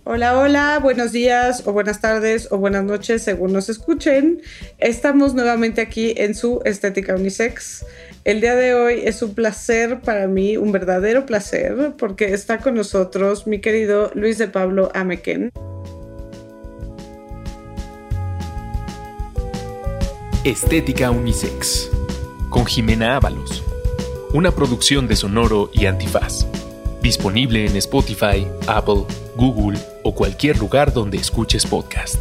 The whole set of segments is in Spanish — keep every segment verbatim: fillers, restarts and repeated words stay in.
Hola, hola, buenos días o buenas tardes o buenas noches según nos escuchen. Estamos nuevamente aquí en su Estética Unisex. El día de hoy es un placer para mí, un verdadero placer, porque está con nosotros mi querido Luis de Pablo Amequén. Estética Unisex, con Jimena Ábalos. Una producción de Sonoro y Antifaz. Disponible en Spotify, Apple, Google o cualquier lugar donde escuches podcast.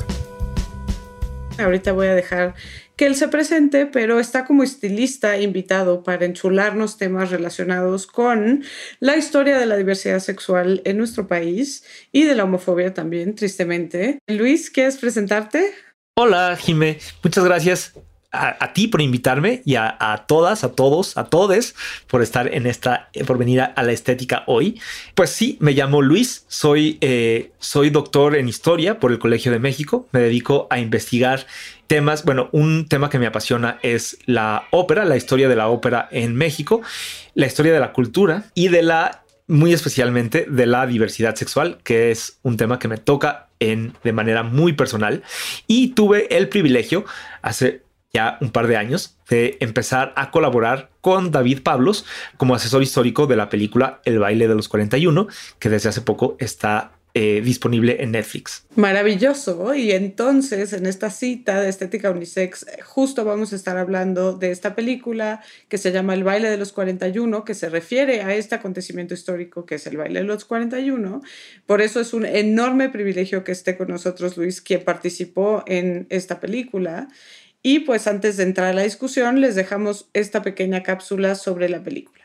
Ahorita voy a dejar que él se presente, pero está como estilista invitado para enchularnos temas relacionados con la historia de la diversidad sexual en nuestro país y de la homofobia también, tristemente. Luis, ¿quieres presentarte? Hola, Jimé. Muchas gracias a, a ti por invitarme y a, a todas, a todos, a todes por estar en esta, por venir a, a la estética hoy. Pues sí, me llamo Luis, soy, eh, soy doctor en historia por el Colegio de México. Me dedico a investigar temas. Bueno, un tema que me apasiona es la ópera, la historia de la ópera en México, la historia de la cultura y de la, muy especialmente, de la diversidad sexual, que es un tema que me toca en, de manera muy personal. Y tuve el privilegio hace ya un par de años de empezar a colaborar con David Pablos como asesor histórico de la película El baile de los cuarenta y uno, que desde hace poco está eh, disponible en Netflix. Maravilloso. Y entonces en esta cita de Estética Unisex justo vamos a estar hablando de esta película que se llama El baile de los cuarenta y uno, que se refiere a este acontecimiento histórico que es el baile de los cuarenta y uno. Por eso es un enorme privilegio que esté con nosotros Luis, quien participó en esta película. Y pues antes de entrar a la discusión, les dejamos esta pequeña cápsula sobre la película.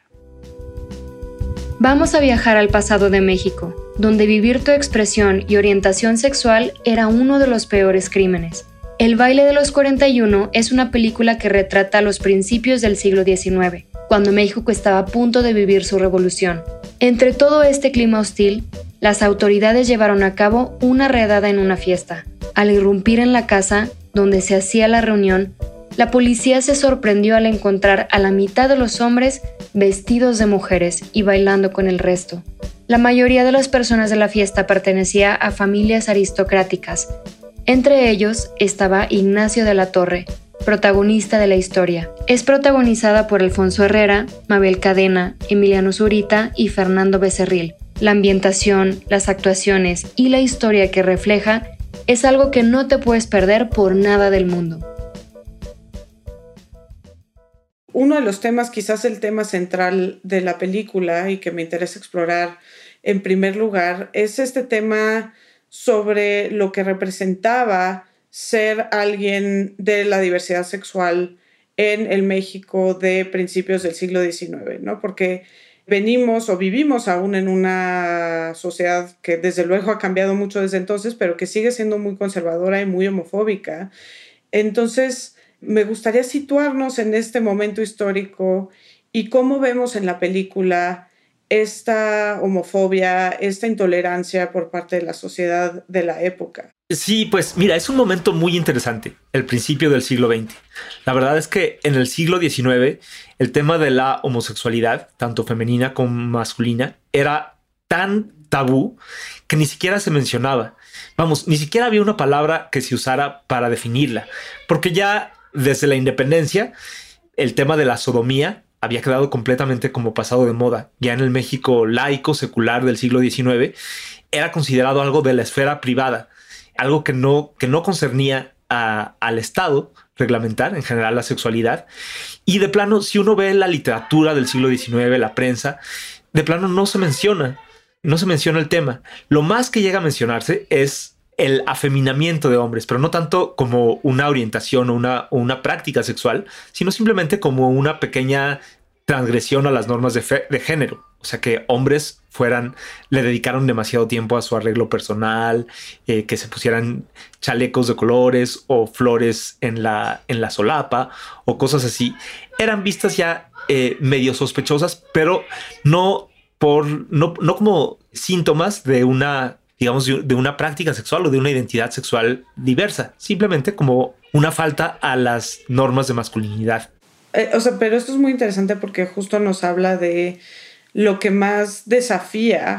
Vamos a viajar al pasado de México, donde vivir tu expresión y orientación sexual era uno de los peores crímenes. El baile de los cuarenta y uno es una película que retrata los principios del siglo diecinueve, cuando México estaba a punto de vivir su revolución. Entre todo este clima hostil, las autoridades llevaron a cabo una redada en una fiesta. Al irrumpir en la casa donde se hacía la reunión, la policía se sorprendió al encontrar a la mitad de los hombres vestidos de mujeres y bailando con el resto. La mayoría de las personas de la fiesta pertenecía a familias aristocráticas. Entre ellos estaba Ignacio de la Torre, protagonista de la historia. Es protagonizada por Alfonso Herrera, Mabel Cadena, Emiliano Zurita y Fernando Becerril. La ambientación, las actuaciones y la historia que refleja es algo que no te puedes perder por nada del mundo. Uno de los temas, quizás el tema central de la película y que me interesa explorar en primer lugar, es este tema sobre lo que representaba ser alguien de la diversidad sexual en el México de principios del siglo diecinueve, ¿no? Porque venimos o vivimos aún en una sociedad que desde luego ha cambiado mucho desde entonces, pero que sigue siendo muy conservadora y muy homofóbica. Entonces, me gustaría situarnos en este momento histórico y cómo vemos en la película esta homofobia, esta intolerancia por parte de la sociedad de la época. Sí, pues mira, es un momento muy interesante, el principio del siglo veinte. La verdad es que en el siglo diecinueve el tema de la homosexualidad, tanto femenina como masculina, era tan tabú que ni siquiera se mencionaba. Vamos, ni siquiera había una palabra que se usara para definirla, porque ya desde la independencia el tema de la sodomía había quedado completamente como pasado de moda. Ya en el México laico, secular del siglo diecinueve, era considerado algo de la esfera privada, algo que no, que no concernía a, al Estado reglamentar en general la sexualidad. Y de plano, si uno ve la literatura del siglo diecinueve, la prensa, de plano no se menciona, no se menciona el tema. Lo más que llega a mencionarse es el afeminamiento de hombres, pero no tanto como una orientación o una, o una práctica sexual, sino simplemente como una pequeña transgresión a las normas de, fe, de género. O sea, que hombres fueran, le dedicaron demasiado tiempo a su arreglo personal, eh, que se pusieran chalecos de colores o flores en la, en la solapa o cosas así. Eran vistas ya eh, medio sospechosas, pero no, por, no, no como síntomas de una, digamos, de una práctica sexual o de una identidad sexual diversa, simplemente como una falta a las normas de masculinidad. Eh, o sea, pero esto es muy interesante porque justo nos habla de lo que más desafía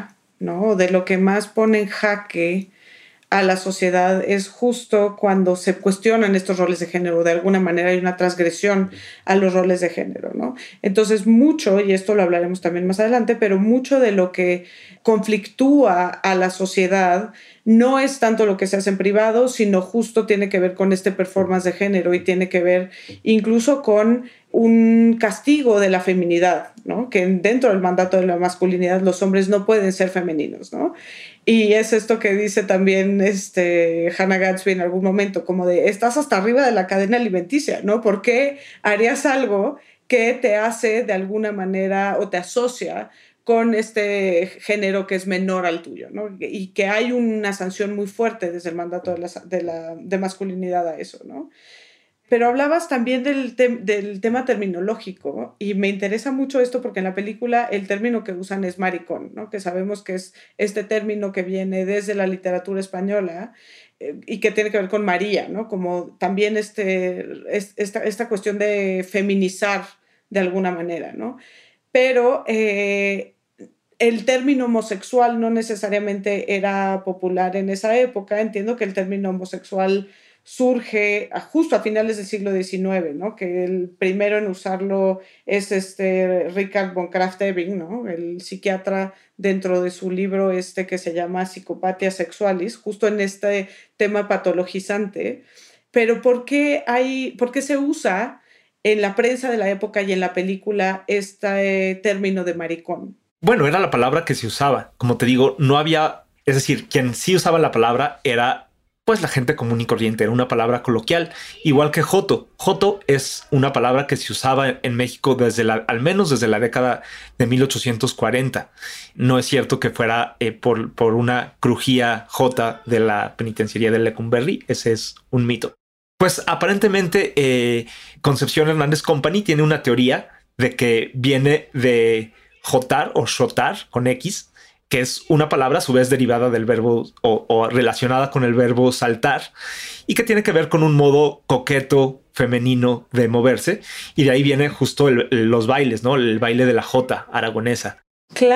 ¿no? De lo que más pone en jaque a la sociedad es justo cuando se cuestionan estos roles de género. De alguna manera hay una transgresión a los roles de género, ¿no? Entonces mucho, y esto lo hablaremos también más adelante, pero mucho de lo que conflictúa a la sociedad no es tanto lo que se hace en privado, sino justo tiene que ver con este performance de género y tiene que ver incluso con un castigo de la feminidad, ¿no? Que dentro del mandato de la masculinidad los hombres no pueden ser femeninos, ¿no? Y es esto que dice también este, Hannah Gadsby en algún momento, como de, estás hasta arriba de la cadena alimenticia, ¿no? ¿Por qué harías algo que te hace de alguna manera o te asocia con este género que es menor al tuyo, ¿no? Y que hay una sanción muy fuerte desde el mandato de, la, de, la, de masculinidad a eso, ¿no? Pero hablabas también del, te del tema terminológico y me interesa mucho esto porque en la película el término que usan es maricón, ¿no? Que sabemos que es este término que viene desde la literatura española eh, y que tiene que ver con María, ¿no? Como también este, es, esta, esta cuestión de feminizar de alguna manera, ¿no? Pero eh, el término homosexual no necesariamente era popular en esa época. Entiendo que el término homosexual surge justo a finales del siglo diecinueve, ¿no? Que el primero en usarlo es este Richard von Krafft-Ebing, ¿no? El psiquiatra, dentro de su libro este que se llama Psicopatia Sexualis, justo en este tema patologizante. Pero ¿por qué, hay, por qué se usa en la prensa de la época y en la película este término de maricón? Bueno, era la palabra que se usaba. Como te digo, no había... Es decir, quien sí usaba la palabra era pues la gente común y corriente, era una palabra coloquial, igual que joto. Joto es una palabra que se usaba en México desde la, al menos desde la década de mil ochocientos cuarenta. No es cierto que fuera eh, por, por una crujía jota de la penitenciaría de Lecumberri, ese es un mito. Pues aparentemente eh, Concepción Hernández Company tiene una teoría de que viene de jotar o shotar con X, que es una palabra a su vez derivada del verbo o, o relacionada con el verbo saltar y que tiene que ver con un modo coqueto femenino de moverse, y de ahí viene justo el, los bailes, ¿no? El baile de la jota aragonesa.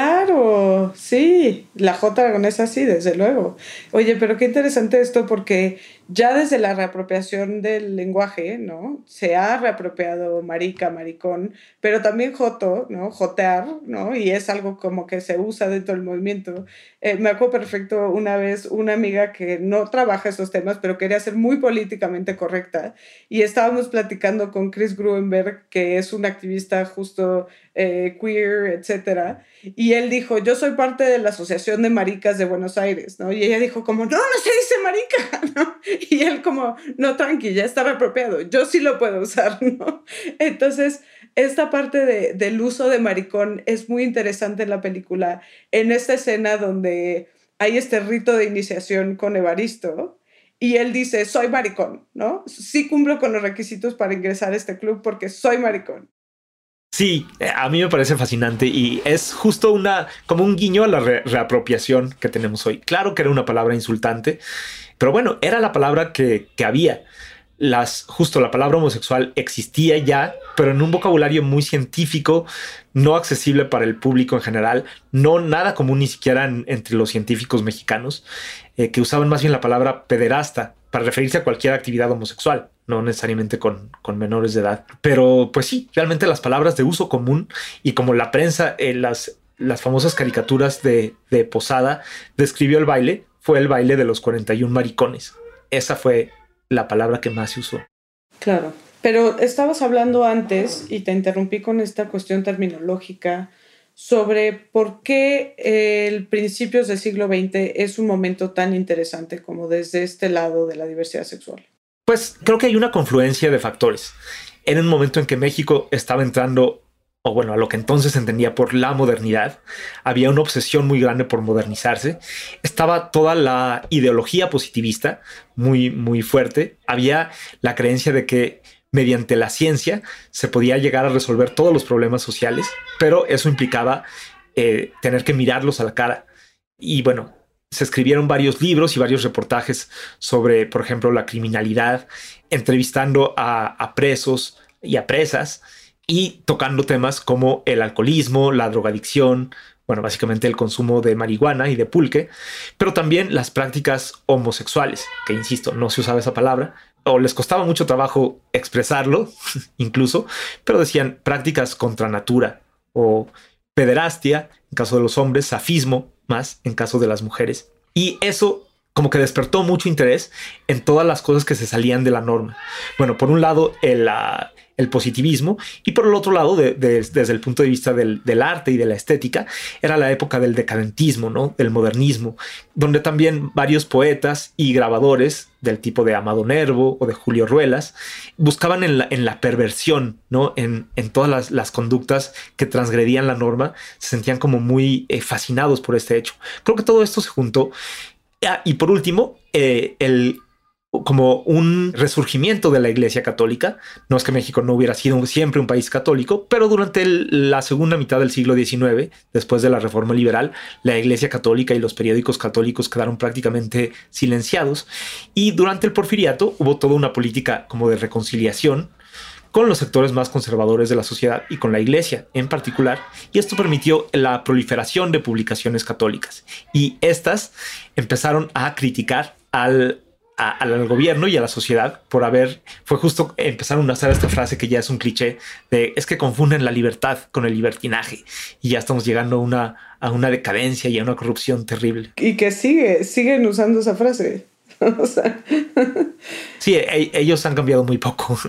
Claro, sí, la jota aragonesa sí, desde luego. Oye, pero qué interesante esto porque ya desde la reapropiación del lenguaje, ¿no? Se ha reapropiado marica, maricón, pero también joto, ¿no? Jotear, ¿no? Y es algo como que se usa dentro del movimiento. Eh, me acuerdo perfecto una vez una amiga que no trabaja estos temas, pero quería ser muy políticamente correcta, y estábamos platicando con Chris Gruenberg, que es un activista justo eh, queer, etcétera, y él dijo, yo soy parte de la Asociación de Maricas de Buenos Aires, ¿no? Y ella dijo como, no, no se dice marica, ¿no? Y él como, no, tranqui, ya está reapropiado, yo sí lo puedo usar, ¿no? Entonces, esta parte de, del uso de maricón es muy interesante en la película, en esta escena donde hay este rito de iniciación con Evaristo, y él dice, soy maricón, ¿no? Sí cumplo con los requisitos para ingresar a este club porque soy maricón. Sí, a mí me parece fascinante y es justo una como un guiño a la re reapropiación que tenemos hoy. Claro que era una palabra insultante, pero bueno, era la palabra que, que había. Las, justo la palabra homosexual existía ya, pero en un vocabulario muy científico, no accesible para el público en general, no nada común ni siquiera en, entre los científicos mexicanos, eh, que usaban más bien la palabra pederasta para referirse a cualquier actividad homosexual, no necesariamente con, con menores de edad. Pero pues sí, realmente las palabras de uso común, y como la prensa, eh, las, las famosas caricaturas de, de Posada describió el baile, fue el baile de los cuarenta y un maricones. Esa fue la palabra que más se usó. Claro, pero estabas hablando antes, y te interrumpí con esta cuestión terminológica, sobre por qué el principios del siglo veinte es un momento tan interesante como desde este lado de la diversidad sexual. Pues creo que hay una confluencia de factores. Era un momento en que México estaba entrando, o bueno, a lo que entonces se entendía por la modernidad. Había una obsesión muy grande por modernizarse. Estaba toda la ideología positivista muy, muy fuerte. Había la creencia de que mediante la ciencia se podía llegar a resolver todos los problemas sociales, pero eso implicaba eh, tener que mirarlos a la cara. Y bueno, se escribieron varios libros y varios reportajes sobre, por ejemplo, la criminalidad, entrevistando a, a presos y a presas, y tocando temas como el alcoholismo, la drogadicción, bueno, básicamente el consumo de marihuana y de pulque, pero también las prácticas homosexuales, que insisto, no se usaba esa palabra, o les costaba mucho trabajo expresarlo, incluso, pero decían prácticas contra natura, o pederastia, en caso de los hombres, safismo, más en caso de las mujeres. Y eso como que despertó mucho interés en todas las cosas que se salían de la norma. Bueno, por un lado, el, uh, el positivismo, y por el otro lado, de, de, desde el punto de vista del, del arte y de la estética, era la época del decadentismo, ¿no? Del modernismo, donde también varios poetas y grabadores del tipo de Amado Nervo o de Julio Ruelas buscaban en la, en la perversión, ¿no? En, en todas las, las conductas que transgredían la norma, se sentían como muy eh, fascinados por este hecho. Creo que todo esto se juntó. Ah, y por último, eh, el, como un resurgimiento de la Iglesia Católica. No es que México no hubiera sido siempre un país católico, pero durante el, la segunda mitad del siglo diecinueve, después de la Reforma Liberal, la Iglesia Católica y los periódicos católicos quedaron prácticamente silenciados. Y durante el Porfiriato hubo toda una política como de reconciliación con los sectores más conservadores de la sociedad y con la Iglesia en particular, y esto permitió la proliferación de publicaciones católicas, y estas empezaron a criticar al, a, al gobierno y a la sociedad por haber, fue justo, empezaron a usar esta frase que ya es un cliché, de es que confunden la libertad con el libertinaje, y ya estamos llegando a una, a una decadencia y a una corrupción terrible. Y que sigue, siguen usando esa frase. O sea. Sí, e- ellos han cambiado muy poco.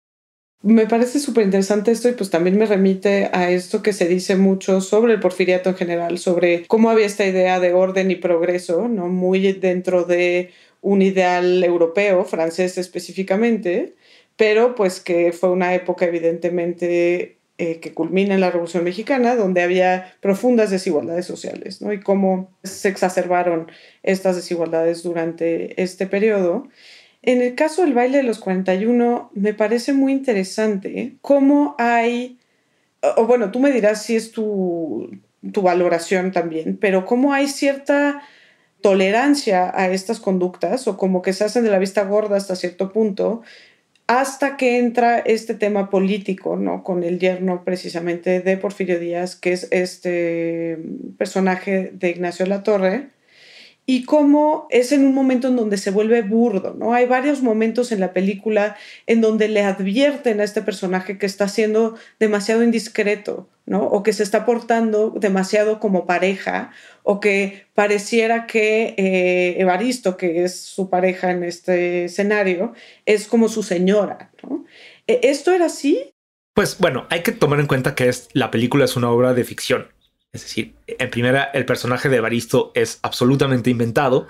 Me parece súper interesante esto y pues también me remite a esto que se dice mucho sobre el porfiriato en general, sobre cómo había esta idea de orden y progreso, ¿no? Muy dentro de un ideal europeo, francés específicamente, pero pues que fue una época evidentemente eh, que culmina en la Revolución Mexicana, donde había profundas desigualdades sociales, ¿no? Y cómo se exacerbaron estas desigualdades durante este periodo. En el caso del baile de los cuarenta y uno, me parece muy interesante cómo hay, o bueno, tú me dirás si es tu, tu valoración también, pero cómo hay cierta tolerancia a estas conductas o como que se hacen de la vista gorda hasta cierto punto, hasta que entra este tema político, ¿no? Con el yerno precisamente de Porfirio Díaz, que es este personaje de Ignacio de la Torre, y cómo es en un momento en donde se vuelve burdo, ¿no? Hay varios momentos en la película en donde le advierten a este personaje que está siendo demasiado indiscreto, ¿no? O que se está portando demasiado como pareja, o que pareciera que eh, Evaristo, que es su pareja en este escenario, es como su señora, ¿no? ¿Esto era así? Pues bueno, hay que tomar en cuenta que es, la película es una obra de ficción. Es decir, en primera, el personaje de Evaristo es absolutamente inventado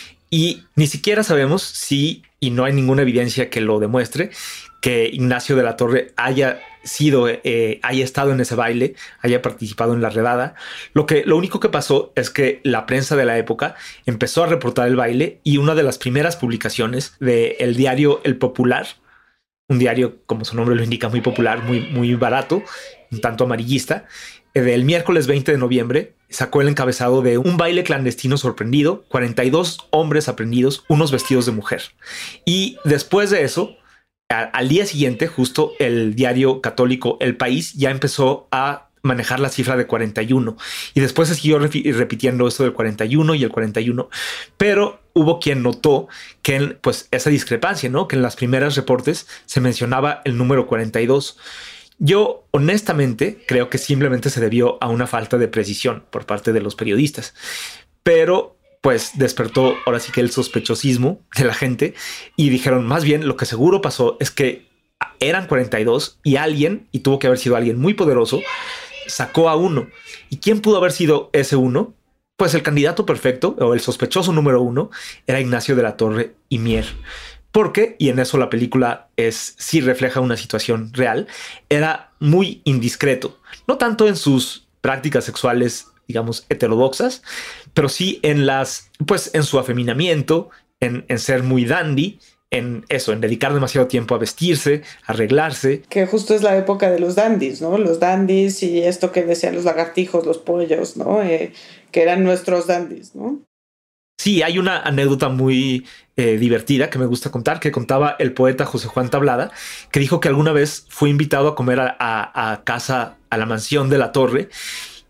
y ni siquiera sabemos si, y no hay ninguna evidencia que lo demuestre, que Ignacio de la Torre haya sido, eh, haya estado en ese baile, haya participado en la redada. Lo que, lo único que pasó es que la prensa de la época empezó a reportar el baile y una de las primeras publicaciones del diario El Popular, un diario, como su nombre lo indica, muy popular, muy, muy barato, un tanto amarillista, del miércoles veinte de noviembre sacó el encabezado de un baile clandestino sorprendido, cuarenta y dos hombres aprendidos, unos vestidos de mujer. Y después de eso, a, al día siguiente, justo el diario católico El País ya empezó a manejar la cifra de cuarenta y uno. Y después se siguió repitiendo esto del cuarenta y uno y el cuarenta y uno. Pero hubo quien notó que pues esa discrepancia, ¿no? Que en las primeras reportes se mencionaba el número cuarenta y dos. Yo honestamente creo que simplemente se debió a una falta de precisión por parte de los periodistas, pero pues despertó ahora sí que el sospechosismo de la gente y dijeron más bien lo que seguro pasó es que eran cuarenta y dos y alguien, y tuvo que haber sido alguien muy poderoso, sacó a uno. ¿Y quién pudo haber sido ese uno? Pues el candidato perfecto o el sospechoso número uno era Ignacio de la Torre y Mier. Porque, y en eso la película es, sí refleja una situación real, era muy indiscreto. No tanto en sus prácticas sexuales, digamos, heterodoxas, pero sí en las, pues en su afeminamiento, en, en ser muy dandy, en eso, en dedicar demasiado tiempo a vestirse, a arreglarse. Que justo es la época de los dandies, ¿no? Los dandies y esto que decían los lagartijos, los pollos, ¿no? Eh, que eran nuestros dandies, ¿no? Sí, hay una anécdota muy eh, divertida que me gusta contar, que contaba el poeta José Juan Tablada, que dijo que alguna vez fue invitado a comer a, a, a casa, a la mansión de la Torre,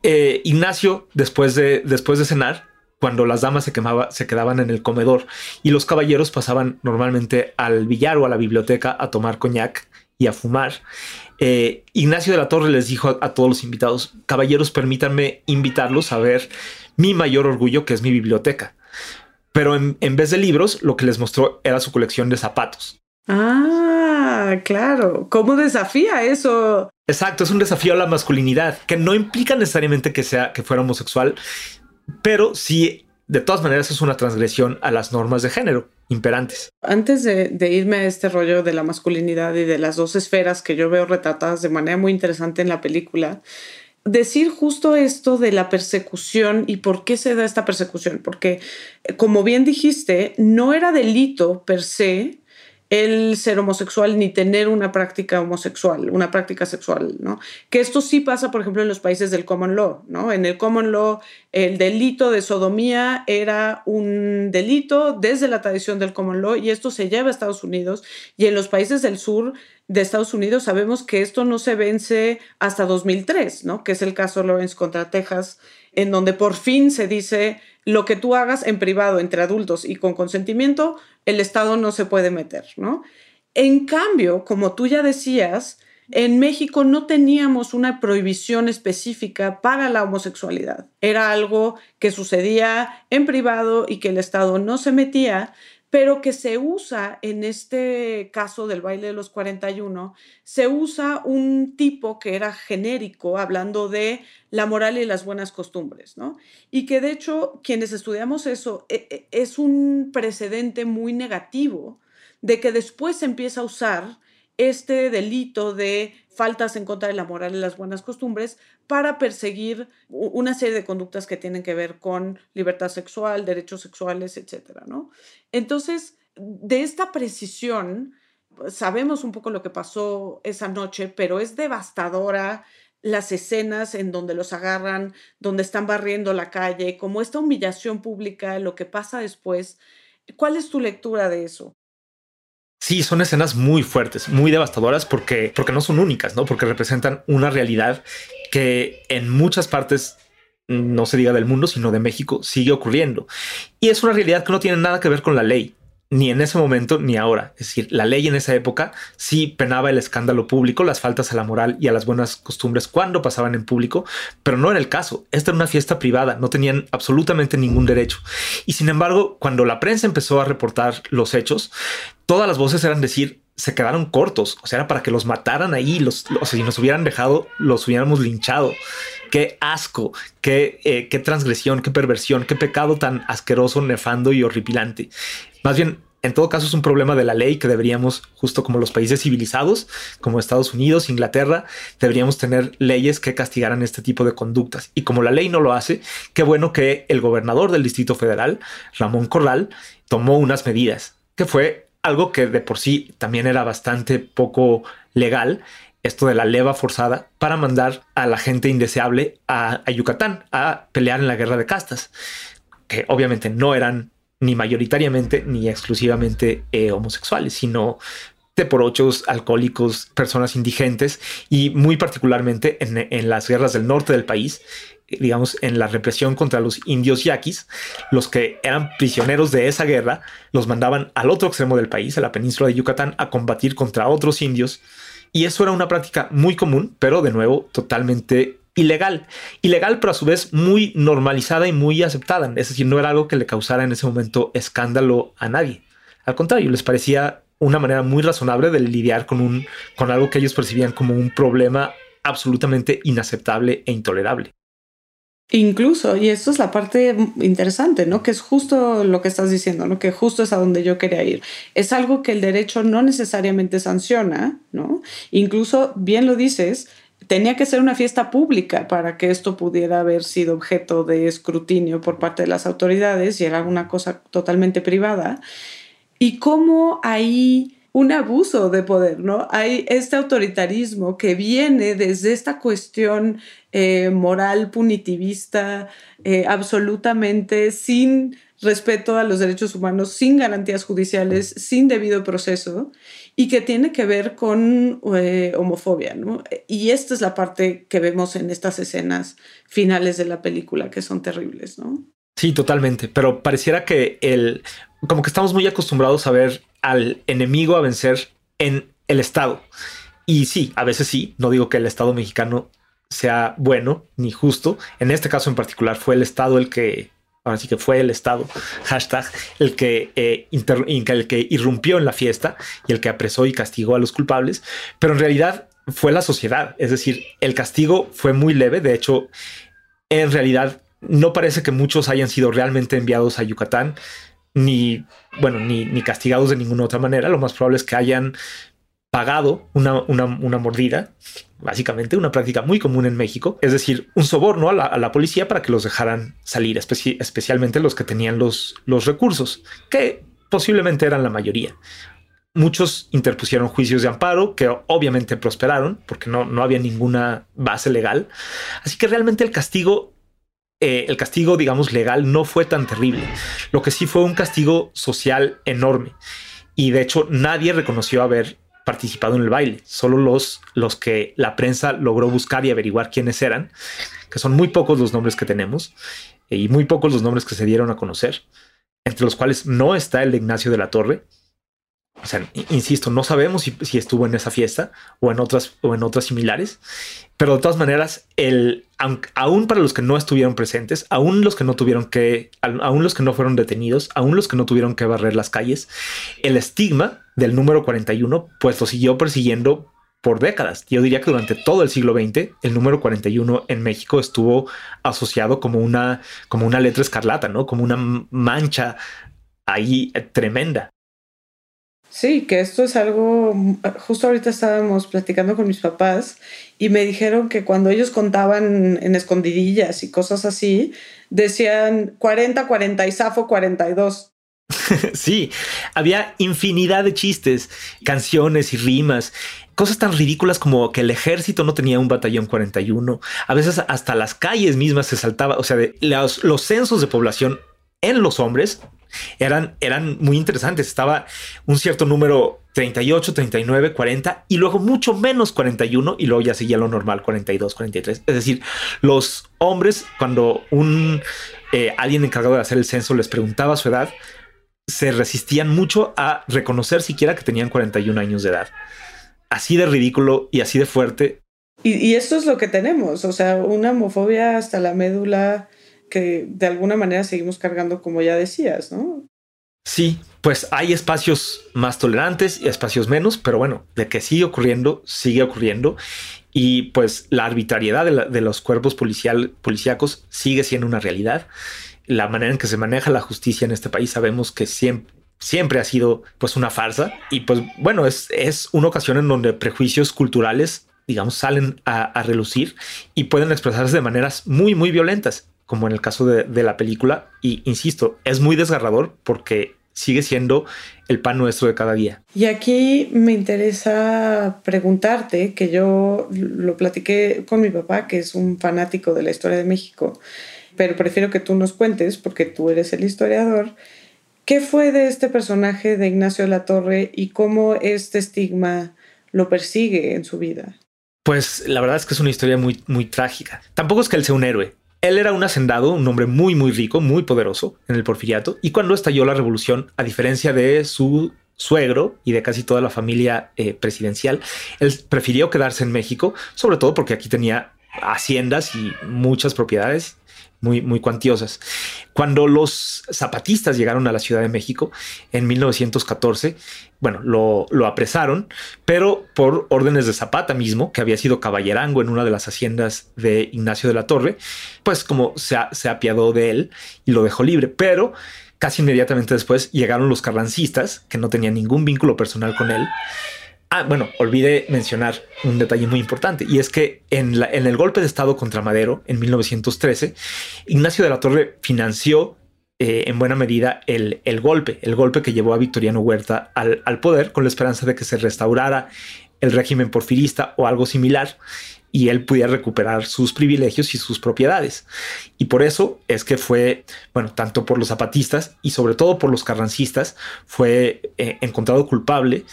eh, Ignacio, después de, después de cenar, cuando las damas se, quemaba, se quedaban en el comedor y los caballeros pasaban normalmente al billar o a la biblioteca a tomar coñac y a fumar, eh, Ignacio de la Torre les dijo a, a todos los invitados: caballeros, permítanme invitarlos a ver mi mayor orgullo, que es mi biblioteca. Pero en, en vez de libros, lo que les mostró era su colección de zapatos. Ah, claro. ¿Cómo desafía eso? Exacto, es un desafío a la masculinidad, que no implica necesariamente que sea que fuera homosexual, pero sí, de todas maneras, es una transgresión a las normas de género imperantes. Antes de, de irme a este rollo de la masculinidad y de las dos esferas que yo veo retratadas de manera muy interesante en la película, decir justo esto de la persecución y por qué se da esta persecución, porque, como bien dijiste, no era delito per se el ser homosexual ni tener una práctica homosexual, una práctica sexual, ¿no? Que esto sí pasa, por ejemplo, en los países del common law, ¿no? En el common law, el delito de sodomía era un delito desde la tradición del common law y esto se lleva a Estados Unidos, y en los países del sur de Estados Unidos sabemos que esto no se vence hasta dos mil tres, ¿no? Que es el caso Lawrence contra Texas, en donde por fin se dice: lo que tú hagas en privado entre adultos y con consentimiento, el Estado no se puede meter, ¿no? En cambio, como tú ya decías, en México no teníamos una prohibición específica para la homosexualidad. Era algo que sucedía en privado y que el Estado no se metía, pero que se usa en este caso del baile de los cuarenta y uno, se usa un tipo que era genérico, hablando de la moral y las buenas costumbres, ¿no? Y que de hecho, quienes estudiamos eso, es un precedente muy negativo de que después se empieza a usar este delito de faltas en contra de la moral y las buenas costumbres para perseguir una serie de conductas que tienen que ver con libertad sexual, derechos sexuales, etcétera, ¿no? Entonces, de esta precisión, sabemos un poco lo que pasó esa noche, pero es devastadora las escenas en donde los agarran, donde están barriendo la calle, como esta humillación pública, lo que pasa después. ¿Cuál es tu lectura de eso? Sí, son escenas muy fuertes, muy devastadoras, porque, porque no son únicas, ¿no? Porque representan una realidad que en muchas partes, no se diga del mundo, sino de México, sigue ocurriendo. Y es una realidad que no tiene nada que ver con la ley, ni en ese momento ni ahora. Es decir, la ley en esa época sí penaba el escándalo público, las faltas a la moral y a las buenas costumbres cuando pasaban en público, pero no era el caso. Esta era una fiesta privada, no tenían absolutamente ningún derecho. Y sin embargo, cuando la prensa empezó a reportar los hechos, todas las voces eran decir: se quedaron cortos. O sea, era para que los mataran ahí. Los, o sea, si nos hubieran dejado, los hubiéramos linchado. Qué asco, qué, eh, qué transgresión, qué perversión, qué pecado tan asqueroso, nefando y horripilante. Más bien, en todo caso, es un problema de la ley que deberíamos, justo como los países civilizados, como Estados Unidos, Inglaterra, deberíamos tener leyes que castigaran este tipo de conductas. Y como la ley no lo hace, qué bueno que el gobernador del Distrito Federal, Ramón Corral, tomó unas medidas, que fue algo que de por sí también era bastante poco legal, esto de la leva forzada, para mandar a la gente indeseable a, a Yucatán a pelear en la guerra de castas, que obviamente no eran ni mayoritariamente ni exclusivamente eh, homosexuales, sino de porochos, alcohólicos, personas indigentes, y muy particularmente en, en las guerras del norte del país, digamos, en la represión contra los indios yaquis. Los que eran prisioneros de esa guerra los mandaban al otro extremo del país, a la península de Yucatán, a combatir contra otros indios. Y eso era una práctica muy común, pero de nuevo totalmente ilegal. Ilegal, pero a su vez muy normalizada y muy aceptada. Es decir, no era algo que le causara en ese momento escándalo a nadie. Al contrario, les parecía una manera muy razonable de lidiar con, un, con algo que ellos percibían como un problema absolutamente inaceptable e intolerable. Incluso, y esto es la parte interesante, ¿no? Que es justo lo que estás diciendo, ¿no? Que justo es a donde yo quería ir. Es algo que el derecho no necesariamente sanciona, ¿no? Incluso, bien lo dices, tenía que ser una fiesta pública para que esto pudiera haber sido objeto de escrutinio por parte de las autoridades, y era una cosa totalmente privada. Y cómo ahí un abuso de poder, ¿no? Hay este autoritarismo que viene desde esta cuestión eh, moral punitivista, eh, absolutamente sin respeto a los derechos humanos, sin garantías judiciales, sin debido proceso, y que tiene que ver con eh, homofobia, ¿no? Y esta es la parte que vemos en estas escenas finales de la película, que son terribles, ¿no? Sí, totalmente. Pero pareciera que el, como que estamos muy acostumbrados a ver al enemigo a vencer en el Estado. Y sí, a veces sí. No digo que el Estado mexicano sea bueno ni justo. En este caso en particular fue el Estado el que, ahora sí que fue el Estado, hashtag, el que, eh, inter, el que irrumpió en la fiesta y el que apresó y castigó a los culpables. Pero en realidad fue la sociedad. Es decir, el castigo fue muy leve. De hecho, en realidad no parece que muchos hayan sido realmente enviados a Yucatán, ni, bueno, ni, ni castigados de ninguna otra manera. Lo más probable es que hayan pagado una, una, una mordida, básicamente una práctica muy común en México, es decir, un soborno a la, a la policía para que los dejaran salir, especi especialmente los que tenían los, los recursos, que posiblemente eran la mayoría. Muchos interpusieron juicios de amparo que obviamente prosperaron porque no, no había ninguna base legal. Así que realmente el castigo Eh, el castigo, digamos, legal no fue tan terrible. Lo que sí fue un castigo social enorme. Y de hecho nadie reconoció haber participado en el baile. Solo los, los que la prensa logró buscar y averiguar quiénes eran, que son muy pocos los nombres que tenemos y muy pocos los nombres que se dieron a conocer, entre los cuales no está el de Ignacio de la Torre. O sea, insisto, no sabemos si, si estuvo en esa fiesta o en otras o en otras similares, pero de todas maneras, el, aun, aún para los que no estuvieron presentes, aún los que no tuvieron que, aún los que no fueron detenidos, aún los que no tuvieron que barrer las calles, el estigma del número cuarenta y uno, pues lo siguió persiguiendo por décadas. Yo diría que durante todo el siglo veinte, el número cuarenta y uno en México estuvo asociado como una, como una letra escarlata, ¿no? Como una mancha ahí tremenda. Sí, que esto es algo, justo ahorita estábamos platicando con mis papás y me dijeron que cuando ellos contaban en escondidillas y cosas así, decían cuarenta, cuarenta y zafo cuarenta y dos. Sí, había infinidad de chistes, canciones y rimas, cosas tan ridículas como que el ejército no tenía un batallón cuarenta y uno. A veces hasta las calles mismas se saltaba, o sea, de los, los censos de población en los hombres Eran, eran muy interesantes. Estaba un cierto número treinta y ocho, treinta y nueve, cuarenta y luego mucho menos cuarenta y uno y luego ya seguía lo normal cuarenta y dos, cuarenta y tres. Es decir, los hombres, cuando un eh, alguien encargado de hacer el censo les preguntaba su edad, se resistían mucho a reconocer siquiera que tenían cuarenta y un años de edad. Así de ridículo y así de fuerte. Y, y esto es lo que tenemos, o sea, una homofobia hasta la médula que de alguna manera seguimos cargando, como ya decías, ¿no? Sí, pues hay espacios más tolerantes y espacios menos, pero bueno, de que sigue ocurriendo, sigue ocurriendo. Y pues la arbitrariedad de, la, de los cuerpos policial, policíacos sigue siendo una realidad. La manera en que se maneja la justicia en este país sabemos que siempre, siempre ha sido pues una farsa. Y pues bueno, es, es una ocasión en donde prejuicios culturales, digamos, salen a, a relucir y pueden expresarse de maneras muy, muy violentas, como en el caso de, de la película. Y insisto, es muy desgarrador porque sigue siendo el pan nuestro de cada día. Y aquí me interesa preguntarte, que yo lo platiqué con mi papá, que es un fanático de la historia de México, pero prefiero que tú nos cuentes, porque tú eres el historiador, ¿qué fue de este personaje de Ignacio de la Torre y cómo este estigma lo persigue en su vida? Pues la verdad es que es una historia muy, muy trágica. Tampoco es que él sea un héroe. Él era un hacendado, un hombre muy, muy rico, muy poderoso en el Porfiriato. Y cuando estalló la revolución, a diferencia de su suegro y de casi toda la familia eh, presidencial, él prefirió quedarse en México, sobre todo porque aquí tenía haciendas y muchas propiedades muy, muy cuantiosas. Cuando los zapatistas llegaron a la Ciudad de México en mil novecientos catorce, bueno, lo, lo apresaron, pero por órdenes de Zapata mismo, que había sido caballerango en una de las haciendas de Ignacio de la Torre, pues como se, se apiadó de él y lo dejó libre. Pero casi inmediatamente después llegaron los carrancistas, que no tenían ningún vínculo personal con él. Ah, bueno, olvidé mencionar un detalle muy importante, y es que en, la, en el golpe de Estado contra Madero en mil novecientos trece, Ignacio de la Torre financió eh, en buena medida el, el golpe, el golpe que llevó a Victoriano Huerta al, al poder con la esperanza de que se restaurara el régimen porfirista o algo similar y él pudiera recuperar sus privilegios y sus propiedades. Y por eso es que fue, bueno, tanto por los zapatistas y sobre todo por los carrancistas, fue eh, encontrado culpable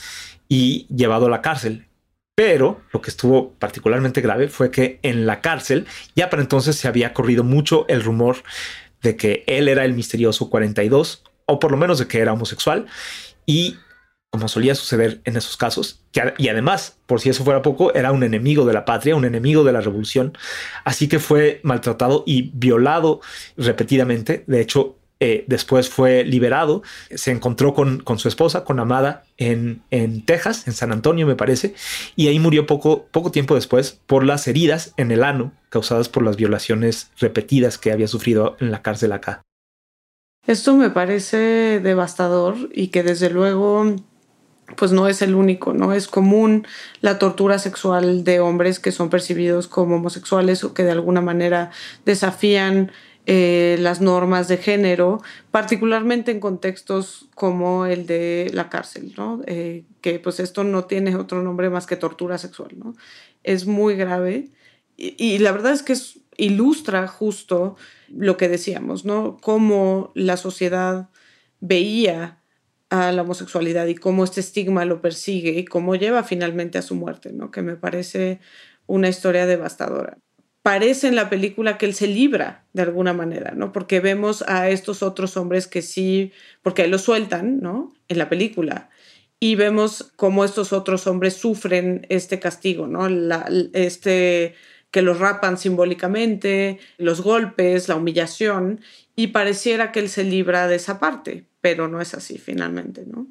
y llevado a la cárcel. Pero lo que estuvo particularmente grave fue que en la cárcel ya para entonces se había corrido mucho el rumor de que él era el misterioso cuarenta y dos, o por lo menos de que era homosexual, y como solía suceder en esos casos, que, y además, por si eso fuera poco, era un enemigo de la patria, un enemigo de la revolución, así que fue maltratado y violado repetidamente. De hecho, Eh, después fue liberado, se encontró con, con su esposa, con Amada, en, en Texas, en San Antonio me parece, y ahí murió poco, poco tiempo después por las heridas en el ano causadas por las violaciones repetidas que había sufrido en la cárcel acá. Esto me parece devastador y que desde luego pues no es el único, ¿no? Es común la tortura sexual de hombres que son percibidos como homosexuales o que de alguna manera desafían Eh, las normas de género, particularmente en contextos como el de la cárcel, ¿no? Eh, que pues esto no tiene otro nombre más que tortura sexual, ¿no? Es muy grave y, y la verdad es que es, ilustra justo lo que decíamos, ¿no? Cómo la sociedad veía a la homosexualidad y cómo este estigma lo persigue y cómo lleva finalmente a su muerte, ¿no? Que me parece una historia devastadora. Parece en la película que él se libra de alguna manera, ¿no? Porque vemos a estos otros hombres que sí, porque lo sueltan, ¿no? En la película. Y vemos cómo estos otros hombres sufren este castigo, ¿no? La, este, que los rapan simbólicamente, los golpes, la humillación, y pareciera que él se libra de esa parte, pero no es así finalmente, ¿no?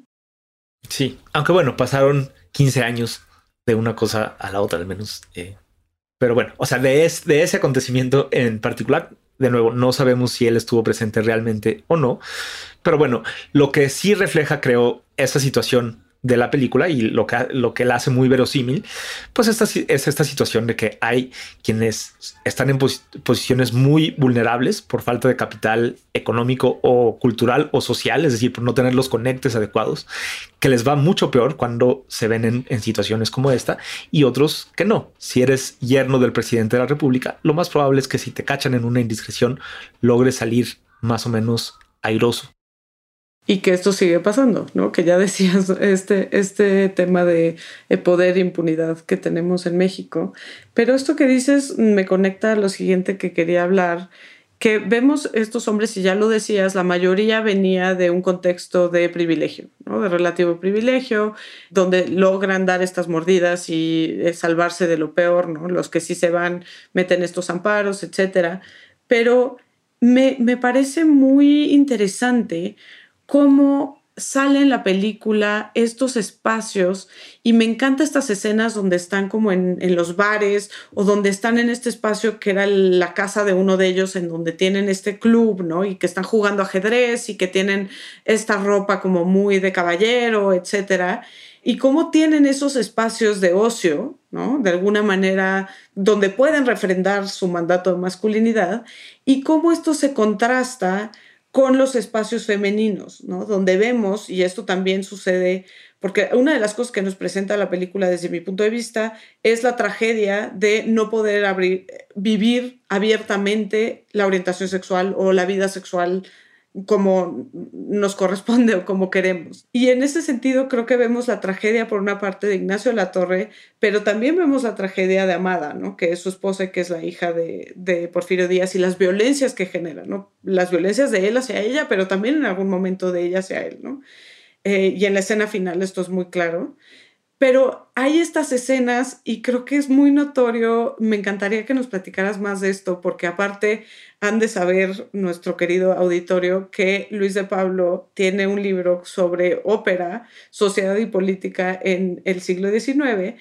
Sí, aunque bueno, pasaron quince años de una cosa a la otra, al menos. Eh. Pero bueno, o sea, de, es, de ese acontecimiento en particular, de nuevo, no sabemos si él estuvo presente realmente o no. Pero bueno, lo que sí refleja, creo, esa situación de la película y lo que, lo que la hace muy verosímil, pues esta, es esta situación de que hay quienes están en pos posiciones muy vulnerables por falta de capital económico o cultural o social, es decir, por no tener los conectes adecuados, que les va mucho peor cuando se ven en, en situaciones como esta, y otros que no. Si eres yerno del presidente de la República, lo más probable es que si te cachan en una indiscreción, logres salir más o menos airoso. Y que esto sigue pasando, ¿no? Que ya decías este, este tema de poder e impunidad que tenemos en México. Pero esto que dices me conecta a lo siguiente que quería hablar, que vemos estos hombres, y ya lo decías, la mayoría venía de un contexto de privilegio, ¿no? De relativo privilegio, donde logran dar estas mordidas y salvarse de lo peor, ¿no? Los que sí se van meten estos amparos, etcétera. Pero me, me parece muy interesante cómo sale en la película estos espacios, y me encantan estas escenas donde están como en, en los bares o donde están en este espacio que era la casa de uno de ellos, en donde tienen este club, ¿no? Y que están jugando ajedrez y que tienen esta ropa como muy de caballero, etcétera. Y cómo tienen esos espacios de ocio, ¿no? De alguna manera, donde pueden refrendar su mandato de masculinidad, y cómo esto se contrasta con los espacios femeninos, ¿no? Donde vemos, y esto también sucede, porque una de las cosas que nos presenta la película desde mi punto de vista es la tragedia de no poder abrir, vivir abiertamente la orientación sexual o la vida sexual como nos corresponde o como queremos. Y en ese sentido creo que vemos la tragedia por una parte de Ignacio Latorre, pero también vemos la tragedia de Amada, ¿no? Que es su esposa y que es la hija de, de Porfirio Díaz, y las violencias que genera, ¿no? Las violencias de él hacia ella, pero también en algún momento de ella hacia él, ¿no? Eh, y en la escena final esto es muy claro. Pero hay estas escenas y creo que es muy notorio. Me encantaría que nos platicaras más de esto, porque aparte han de saber nuestro querido auditorio que Luis de Pablo tiene un libro sobre ópera, sociedad y política en el siglo diecinueve,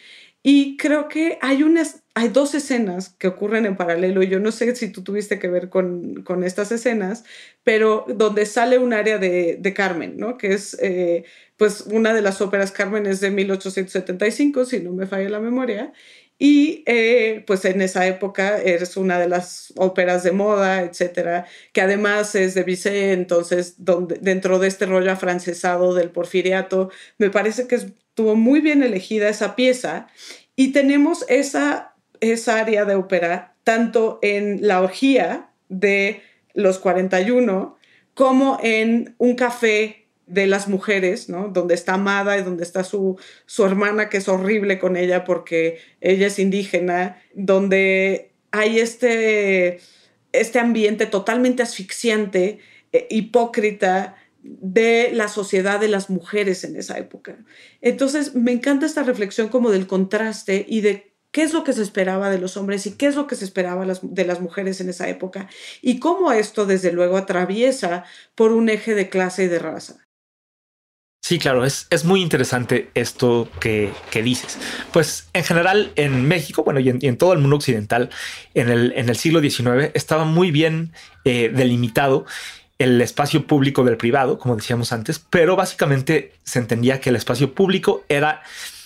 Y creo que hay unas, hay dos escenas que ocurren en paralelo, y yo no sé si tú tuviste que ver con, con estas escenas, pero donde sale un área de, de Carmen, ¿no? Que es, eh, pues, una de las óperas. Carmen es de mil ochocientos setenta y cinco, si no me falla la memoria, y eh, pues en esa época es una de las óperas de moda, etcétera, que además es de Bizet. Entonces, donde, dentro de este rollo afrancesado del porfiriato, me parece que estuvo muy bien elegida esa pieza, y tenemos esa, esa área de ópera tanto en La orgía de los cuarenta y uno como en Un café de las mujeres, ¿no? Donde está Amada y donde está su, su hermana, que es horrible con ella porque ella es indígena, donde hay este, este ambiente totalmente asfixiante, eh, hipócrita, de la sociedad de las mujeres en esa época. Entonces, me encanta esta reflexión como del contraste y de qué es lo que se esperaba de los hombres y qué es lo que se esperaba de las mujeres en esa época, y cómo esto, desde luego, atraviesa por un eje de clase y de raza. Sí, claro, es, es muy interesante esto que, que dices. Pues en general en México, bueno, y en, y en todo el mundo occidental, en el, en el siglo diecinueve estaba muy bien eh, delimitado el espacio público del privado, como decíamos antes, pero básicamente se entendía que el espacio público era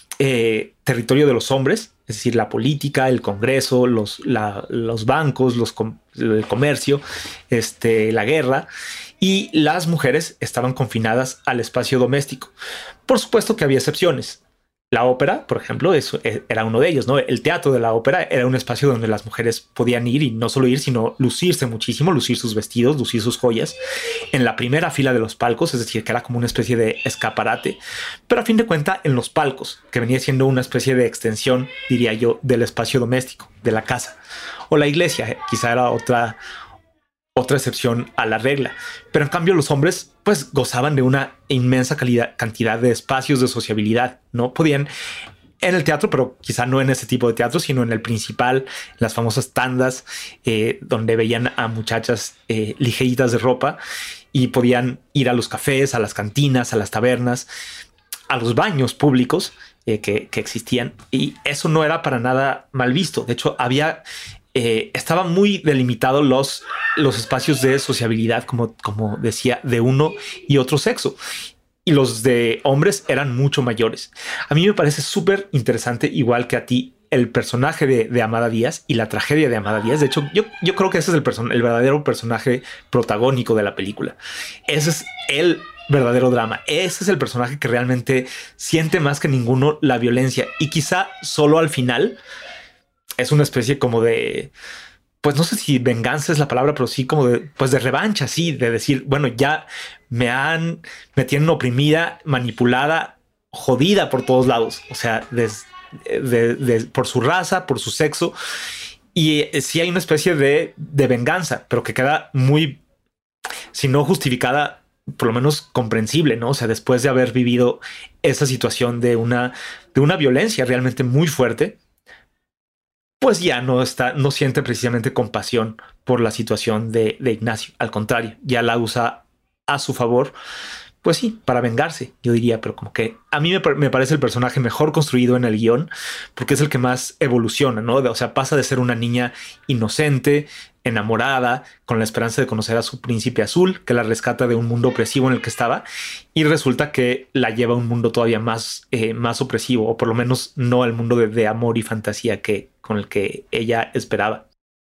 eh, territorio de los hombres, es decir, la política, el Congreso, los, la, los bancos, los com el comercio, este, la guerra, y las mujeres estaban confinadas al espacio doméstico. Por supuesto que había excepciones. La ópera, por ejemplo, eso era uno de ellos, ¿no? El teatro de la ópera era un espacio donde las mujeres podían ir, y no solo ir, sino lucirse muchísimo, lucir sus vestidos, lucir sus joyas en la primera fila de los palcos, es decir, que era como una especie de escaparate, pero a fin de cuentas en los palcos, que venía siendo una especie de extensión, diría yo, del espacio doméstico, de la casa. O la iglesia, quizá era otra... otra excepción a la regla. Pero en cambio los hombres pues gozaban de una inmensa calidad, cantidad de espacios de sociabilidad. No podían en el teatro, pero quizá no en ese tipo de teatro, sino en el principal, las famosas tandas, eh, donde veían a muchachas eh, ligeritas de ropa, y podían ir a los cafés, a las cantinas, a las tabernas, a los baños públicos eh, que, que existían. Y eso no era para nada mal visto. De hecho, había... Eh, estaba muy delimitado los, los espacios de sociabilidad, como, como decía, de uno y otro sexo. Y los de hombres eran mucho mayores. A mí me parece súper interesante, igual que a ti, el personaje de, de Amada Díaz y la tragedia de Amada Díaz. De hecho, yo, yo creo que ese es el, person el verdadero personaje protagónico de la película. Ese es el verdadero drama. Ese es el personaje que realmente siente más que ninguno la violencia. Y quizá solo al final... es una especie como de, pues no sé si venganza es la palabra, pero sí como de, pues de revancha, sí, de decir, bueno, ya me han, me tienen oprimida, manipulada, jodida por todos lados. O sea, des, de, de, por su raza, por su sexo. Y eh, sí hay una especie de, de venganza, pero que queda muy, si no justificada, por lo menos comprensible, ¿no? O sea, después de haber vivido esa situación de una, de una violencia realmente muy fuerte, pues ya no está, no siente precisamente compasión por la situación de, de Ignacio. Al contrario, ya la usa a su favor, pues sí, para vengarse, yo diría, pero como que a mí me, me parece el personaje mejor construido en el guión, porque es el que más evoluciona, ¿no? O sea, pasa de ser una niña inocente, enamorada, con la esperanza de conocer a su príncipe azul, que la rescata de un mundo opresivo en el que estaba, y resulta que la lleva a un mundo todavía más, eh, más opresivo, o por lo menos no al mundo de, de amor y fantasía que, con el que ella esperaba.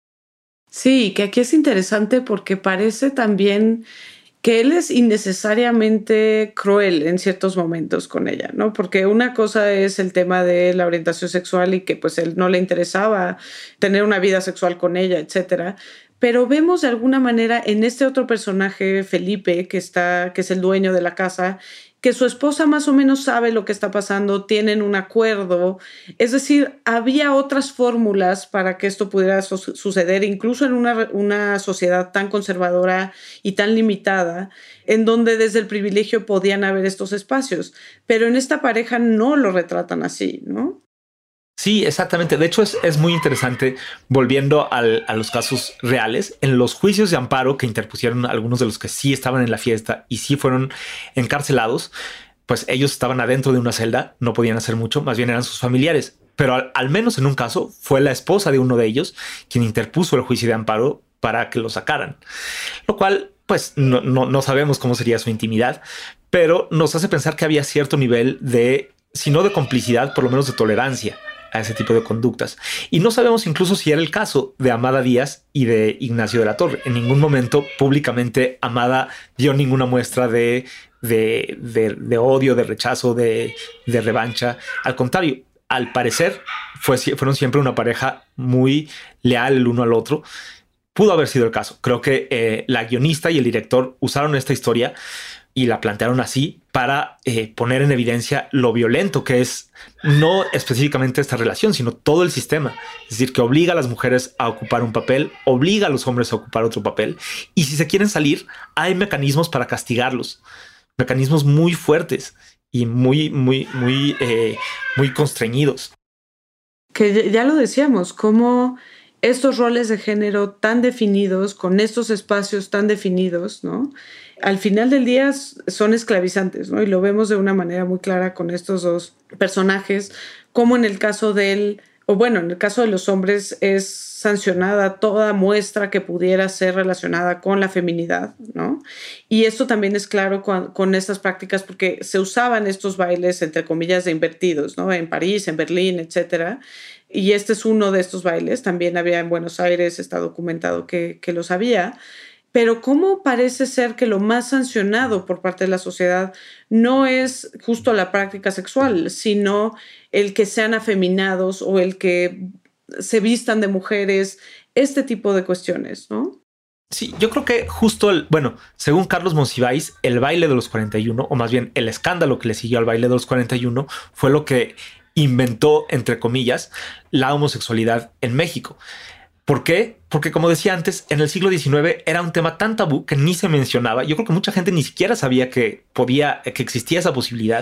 Sí, que aquí es interesante porque parece también que él es innecesariamente cruel en ciertos momentos con ella, ¿no? Porque una cosa es el tema de la orientación sexual y que pues él no le interesaba tener una vida sexual con ella, etcétera. Pero vemos de alguna manera en este otro personaje, Felipe, que está, que es el dueño de la casa, que su esposa más o menos sabe lo que está pasando, tienen un acuerdo. Es decir, había otras fórmulas para que esto pudiera su suceder, incluso en una, una sociedad tan conservadora y tan limitada, en donde desde el privilegio podían haber estos espacios. Pero en esta pareja no lo retratan así, ¿no? Sí, exactamente. De hecho, es, es muy interesante, volviendo al, a los casos reales, en los juicios de amparo que interpusieron algunos de los que sí estaban en la fiesta y sí fueron encarcelados, pues ellos estaban adentro de una celda, no podían hacer mucho, más bien eran sus familiares. pero al, al menos en un caso fue la esposa de uno de ellos quien interpuso el juicio de amparo para que lo sacaran. Lo cual, pues, no, no, no sabemos cómo sería su intimidad, pero nos hace pensar que había cierto nivel de, si no de complicidad, por lo menos de tolerancia a ese tipo de conductas. Y no sabemos incluso si era el caso de Amada Díaz y de Ignacio de la Torre. En ningún momento públicamente Amada dio ninguna muestra de, de, de, de odio, de rechazo, de, de revancha. Al contrario, al parecer fue, fueron siempre una pareja muy leal el uno al otro. Pudo haber sido el caso. Creo que eh, la guionista y el director usaron esta historia y la plantearon así para eh, poner en evidencia lo violento que es no específicamente esta relación, sino todo el sistema. Es decir, que obliga a las mujeres a ocupar un papel, obliga a los hombres a ocupar otro papel. Y si se quieren salir, hay mecanismos para castigarlos. Mecanismos muy fuertes y muy, muy, muy, eh, muy constreñidos. Que ya lo decíamos, cómo estos roles de género tan definidos, con estos espacios tan definidos, ¿no? Al final del día son esclavizantes, ¿no? Y lo vemos de una manera muy clara con estos dos personajes, como en el caso del, o bueno, en el caso de los hombres es sancionada toda muestra que pudiera ser relacionada con la feminidad, ¿no? Y esto también es claro con, con estas prácticas porque se usaban estos bailes, entre comillas, de invertidos, ¿no? En París, en Berlín, etcétera. Y este es uno de estos bailes. También había en Buenos Aires, está documentado que, que los había. Pero cómo parece ser que lo más sancionado por parte de la sociedad no es justo la práctica sexual, sino el que sean afeminados o el que se vistan de mujeres, este tipo de cuestiones, ¿no? Sí, yo creo que justo, el, bueno, según Carlos Monsiváis, el baile de los cuarenta y uno, o más bien el escándalo que le siguió al baile de los cuarenta y uno, fue lo que inventó, entre comillas, la homosexualidad en México. ¿Por qué? Porque, como decía antes, en el siglo diecinueve era un tema tan tabú que ni se mencionaba. Yo creo que mucha gente ni siquiera sabía que podía, que existía esa posibilidad.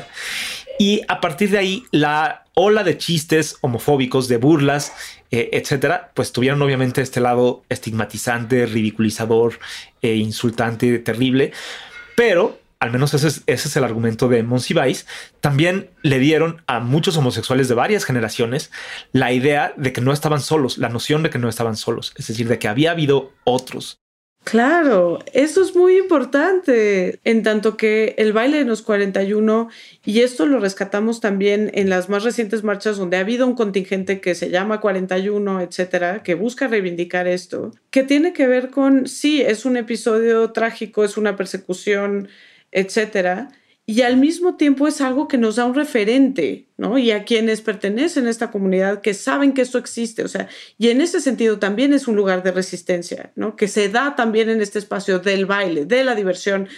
Y a partir de ahí, la ola de chistes homofóbicos, de burlas, eh, etcétera, pues tuvieron obviamente este lado estigmatizante, ridiculizador, eh, insultante, terrible. Pero al menos ese es, ese es el argumento de Monsiváis, también le dieron a muchos homosexuales de varias generaciones la idea de que no estaban solos, la noción de que no estaban solos, es decir, de que había habido otros. Claro, eso es muy importante, en tanto que el baile de los cuarenta y uno, y esto lo rescatamos también en las más recientes marchas donde ha habido un contingente que se llama cuarenta y uno, etcétera, que busca reivindicar esto, que tiene que ver con, sí, es un episodio trágico, es una persecución, etcétera, y al mismo tiempo es algo que nos da un referente, ¿no? Y a quienes pertenecen a esta comunidad que saben que esto existe, o sea, y en ese sentido también es un lugar de resistencia, ¿no? Que se da también en este espacio del baile, de la diversión,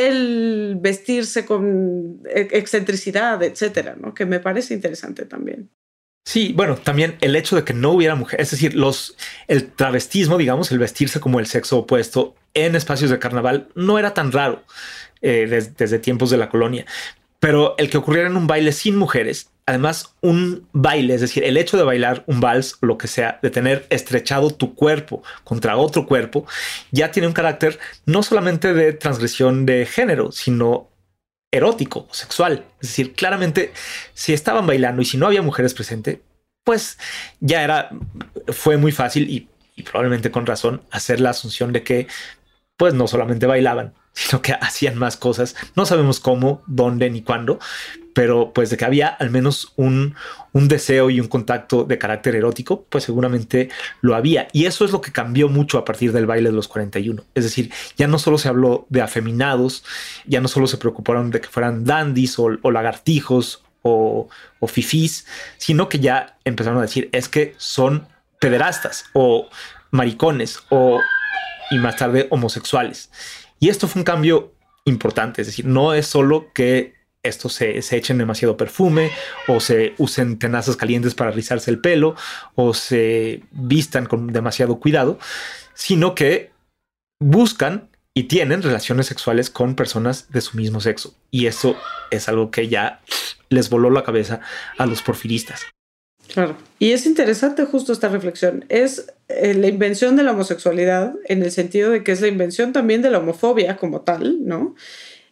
del vestirse con excentricidad, etcétera, ¿no? Que me parece interesante también. Sí, bueno, también el hecho de que no hubiera mujeres, es decir, los, el travestismo, digamos, el vestirse como el sexo opuesto en espacios de carnaval no era tan raro. Eh, desde, desde tiempos de la colonia, pero el que ocurriera en un baile sin mujeres, además un baile, es decir, el hecho de bailar un vals o lo que sea, de tener estrechado tu cuerpo contra otro cuerpo, ya tiene un carácter no solamente de transgresión de género, sino erótico o sexual. Es decir, claramente si estaban bailando y si no había mujeres presentes, pues ya era, fue muy fácil y, y probablemente con razón hacer la asunción de que pues no solamente bailaban, sino que hacían más cosas. No sabemos cómo, dónde ni cuándo, pero pues de que había al menos un, un deseo y un contacto de carácter erótico, pues seguramente lo había. Y eso es lo que cambió mucho a partir del baile de los cuarenta y uno. Es decir, ya no solo se habló de afeminados, ya no solo se preocuparon de que fueran dandis o, o lagartijos o, o fifís, sino que ya empezaron a decir es que son pederastas o maricones o, y más tarde, homosexuales. Y esto fue un cambio importante, es decir, no es solo que estos se, se echen demasiado perfume o se usen tenazas calientes para rizarse el pelo o se vistan con demasiado cuidado, sino que buscan y tienen relaciones sexuales con personas de su mismo sexo. Y eso es algo que ya les voló la cabeza a los porfiristas. Claro. Y es interesante justo esta reflexión. Es eh, la invención de la homosexualidad en el sentido de que es la invención también de la homofobia como tal, ¿no?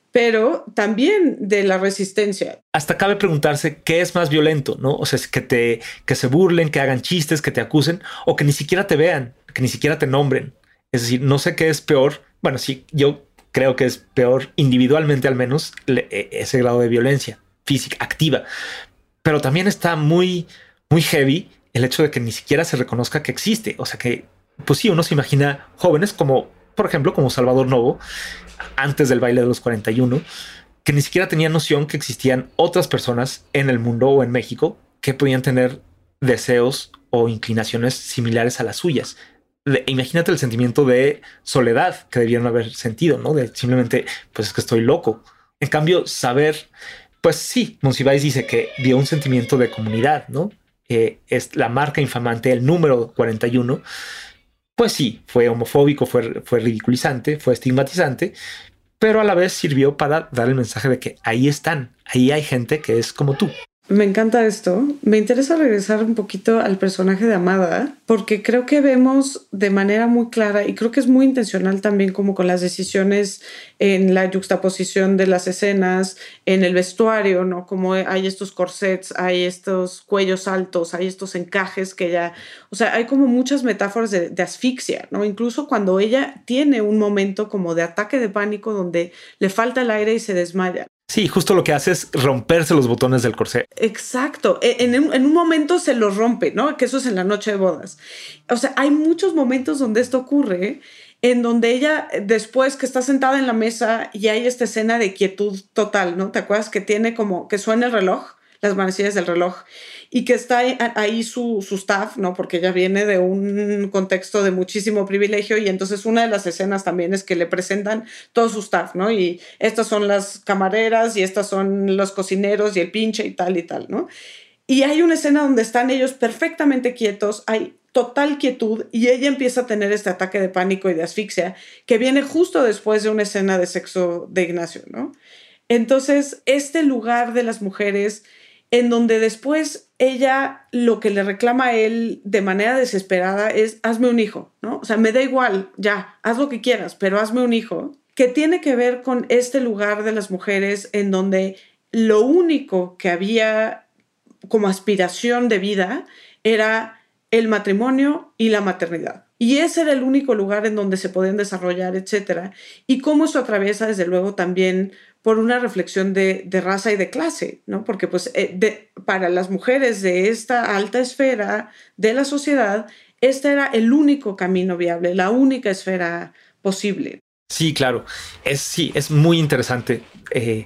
pero también de la resistencia. Hasta cabe preguntarse qué es más violento, ¿no? O sea, es que te que se burlen, que hagan chistes, que te acusen o que ni siquiera te vean, que ni siquiera te nombren. Es decir, no sé qué es peor. Bueno, sí, yo creo que es peor individualmente al menos ese grado de violencia física activa, pero también está muy, muy heavy el hecho de que ni siquiera se reconozca que existe. O sea que, pues sí, uno se imagina jóvenes como, por ejemplo, como Salvador Novo, antes del baile de los cuarenta y uno, que ni siquiera tenían noción que existían otras personas en el mundo o en México que podían tener deseos o inclinaciones similares a las suyas. De, imagínate el sentimiento de soledad que debieron haber sentido, ¿no? De simplemente, pues es que estoy loco. En cambio, saber, pues sí, Monsiváis dice que vio un sentimiento de comunidad, ¿no? Eh, es la marca infamante, el número cuarenta y uno. Pues sí, fue homofóbico, fue, fue ridiculizante, fue estigmatizante, pero a la vez sirvió para dar el mensaje de que ahí están, ahí hay gente que es como tú. Me encanta esto. Me interesa regresar un poquito al personaje de Amada, porque creo que vemos de manera muy clara, y creo que es muy intencional también, como con las decisiones en la yuxtaposición de las escenas, en el vestuario, ¿no? Como hay estos corsets, hay estos cuellos altos, hay estos encajes que ya... O sea, hay como muchas metáforas de, de asfixia, ¿no? Incluso cuando ella tiene un momento como de ataque de pánico donde le falta el aire y se desmaya. Sí, justo lo que hace es romperse los botones del corsé. Exacto. En, en, en un momento se los rompe, ¿no? Que eso es en la noche de bodas. O sea, hay muchos momentos donde esto ocurre, en donde ella, después que está sentada en la mesa y hay esta escena de quietud total, ¿no? ¿Te acuerdas que tiene como que suena el reloj, las manecillas del reloj, y que está ahí, ahí su, su staff, ¿no? Porque ella viene de un contexto de muchísimo privilegio, y entonces una de las escenas también es que le presentan todo su staff, ¿no? Y estas son las camareras y estas son los cocineros y el pinche y tal y tal, ¿no? Y hay una escena donde están ellos perfectamente quietos, hay total quietud, y ella empieza a tener este ataque de pánico y de asfixia que viene justo después de una escena de sexo de Ignacio, ¿no? Entonces, este lugar de las mujeres en donde después ella lo que le reclama a él de manera desesperada es hazme un hijo, ¿no? O sea, me da igual, ya, haz lo que quieras, pero hazme un hijo, que tiene que ver con este lugar de las mujeres en donde lo único que había como aspiración de vida era el matrimonio y la maternidad. Y ese era el único lugar en donde se podían desarrollar, etcétera. Y cómo eso atraviesa, desde luego, también por una reflexión de, de raza y de clase, ¿no? Porque pues, eh, de, para las mujeres de esta alta esfera de la sociedad, este era el único camino viable, la única esfera posible. Sí, claro. Es, sí, es muy interesante. Eh,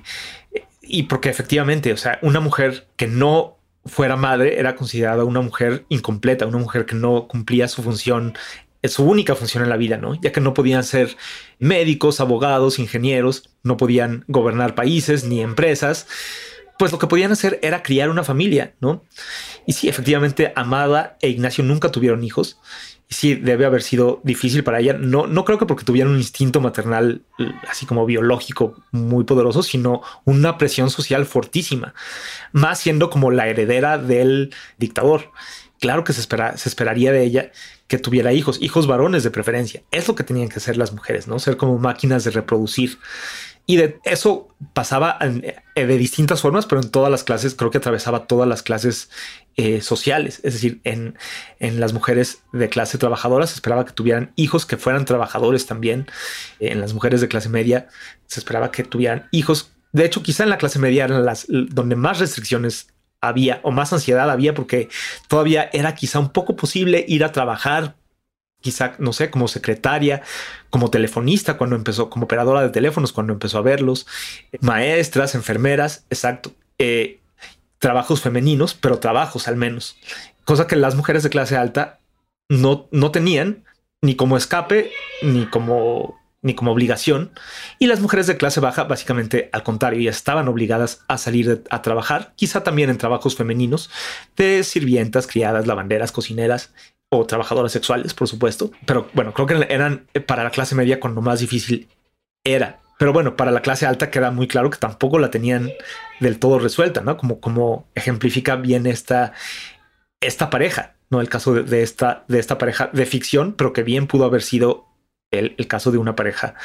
y porque efectivamente, o sea, una mujer que no fuera madre era considerada una mujer incompleta, una mujer que no cumplía su función, su única función en la vida, ¿no? Ya que no podían ser médicos, abogados, ingenieros, no podían gobernar países ni empresas, pues lo que podían hacer era criar una familia, ¿no? Y sí, efectivamente, Amada e Ignacio nunca tuvieron hijos. Y sí, debe haber sido difícil para ella. No, no creo que porque tuvieran un instinto maternal así como biológico muy poderoso, sino una presión social fortísima, más siendo como la heredera del dictador. Claro que se, espera, se esperaría de ella que tuviera hijos, hijos varones de preferencia. Es lo que tenían que hacer las mujeres, ¿no? Ser como máquinas de reproducir. Y de eso pasaba de distintas formas, pero en todas las clases, creo que atravesaba todas las clases eh, sociales. Es decir, en, en las mujeres de clase trabajadora se esperaba que tuvieran hijos que fueran trabajadores también. En las mujeres de clase media se esperaba que tuvieran hijos. De hecho, quizá en la clase media eran las donde más restricciones había o más ansiedad había, porque todavía era quizá un poco posible ir a trabajar, quizá, no sé, como secretaria, como telefonista cuando empezó, como operadora de teléfonos cuando empezó a verlos, maestras, enfermeras, exacto, eh, trabajos femeninos, pero trabajos al menos, cosa que las mujeres de clase alta no, no tenían ni como escape ni como, ni como obligación, y las mujeres de clase baja básicamente al contrario, ya estaban obligadas a salir de, a trabajar, quizá también en trabajos femeninos de sirvientas, criadas, lavanderas, cocineras o trabajadoras sexuales, por supuesto. Pero bueno, creo que eran para la clase media cuando más difícil era. Pero bueno, para la clase alta queda muy claro que tampoco la tenían del todo resuelta, ¿no? Como, como ejemplifica bien esta, esta pareja, ¿no? El caso de, de, esta, de esta pareja de ficción, pero que bien pudo haber sido el, el caso de una pareja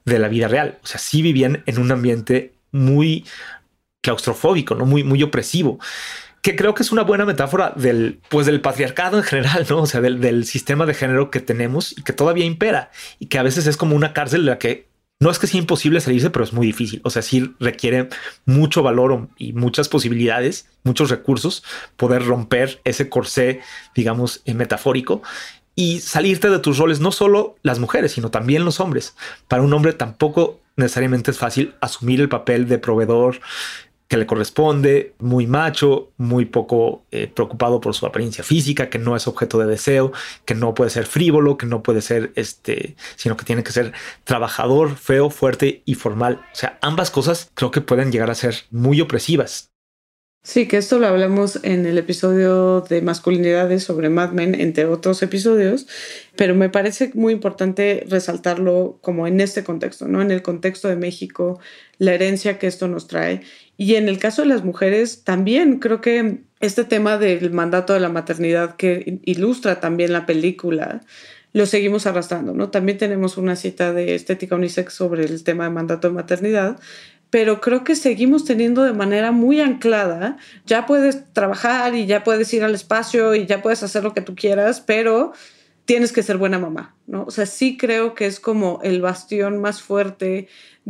de la vida real. O sea, sí vivían en un ambiente muy claustrofóbico, ¿no? Muy, muy opresivo, que creo que es una buena metáfora del, pues, del patriarcado en general, ¿no? O sea, del, del sistema de género que tenemos y que todavía impera y que a veces es como una cárcel de la que no es que sea imposible salirse, pero es muy difícil. O sea, sí requiere mucho valor y muchas posibilidades, muchos recursos, poder romper ese corsé, digamos, eh, metafórico y salirte de tus roles, no solo las mujeres, sino también los hombres. Para un hombre tampoco necesariamente es fácil asumir el papel de proveedor que le corresponde, muy macho, muy poco eh, preocupado por su apariencia física, que no es objeto de deseo, que no puede ser frívolo, que no puede ser este, sino que tiene que ser trabajador, feo, fuerte y formal. O sea, ambas cosas creo que pueden llegar a ser muy opresivas. Sí, que esto lo hablamos en el episodio de masculinidades sobre Mad Men, entre otros episodios, pero me parece muy importante resaltarlo como en este contexto, ¿no? En el contexto de México, la herencia que esto nos trae. Y en el caso de las mujeres, también creo que este tema del mandato de la maternidad que ilustra también la película, lo seguimos arrastrando, ¿no? También tenemos una cita de Estética Unisex sobre el tema de mandato de maternidad, pero creo que seguimos teniendo de manera muy anclada, ya puedes trabajar y ya puedes ir al espacio y ya puedes hacer lo que tú quieras, pero tienes que ser buena mamá, ¿no? O sea, sí creo que es como el bastión más fuerte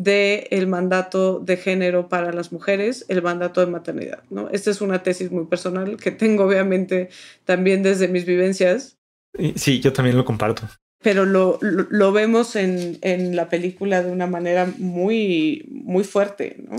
del mandato de género para las mujeres, el mandato de maternidad, ¿no? Esta es una tesis muy personal que tengo obviamente también desde mis vivencias. Sí, yo también lo comparto. Pero lo, lo, lo vemos en, en la película de una manera muy, muy fuerte, ¿no?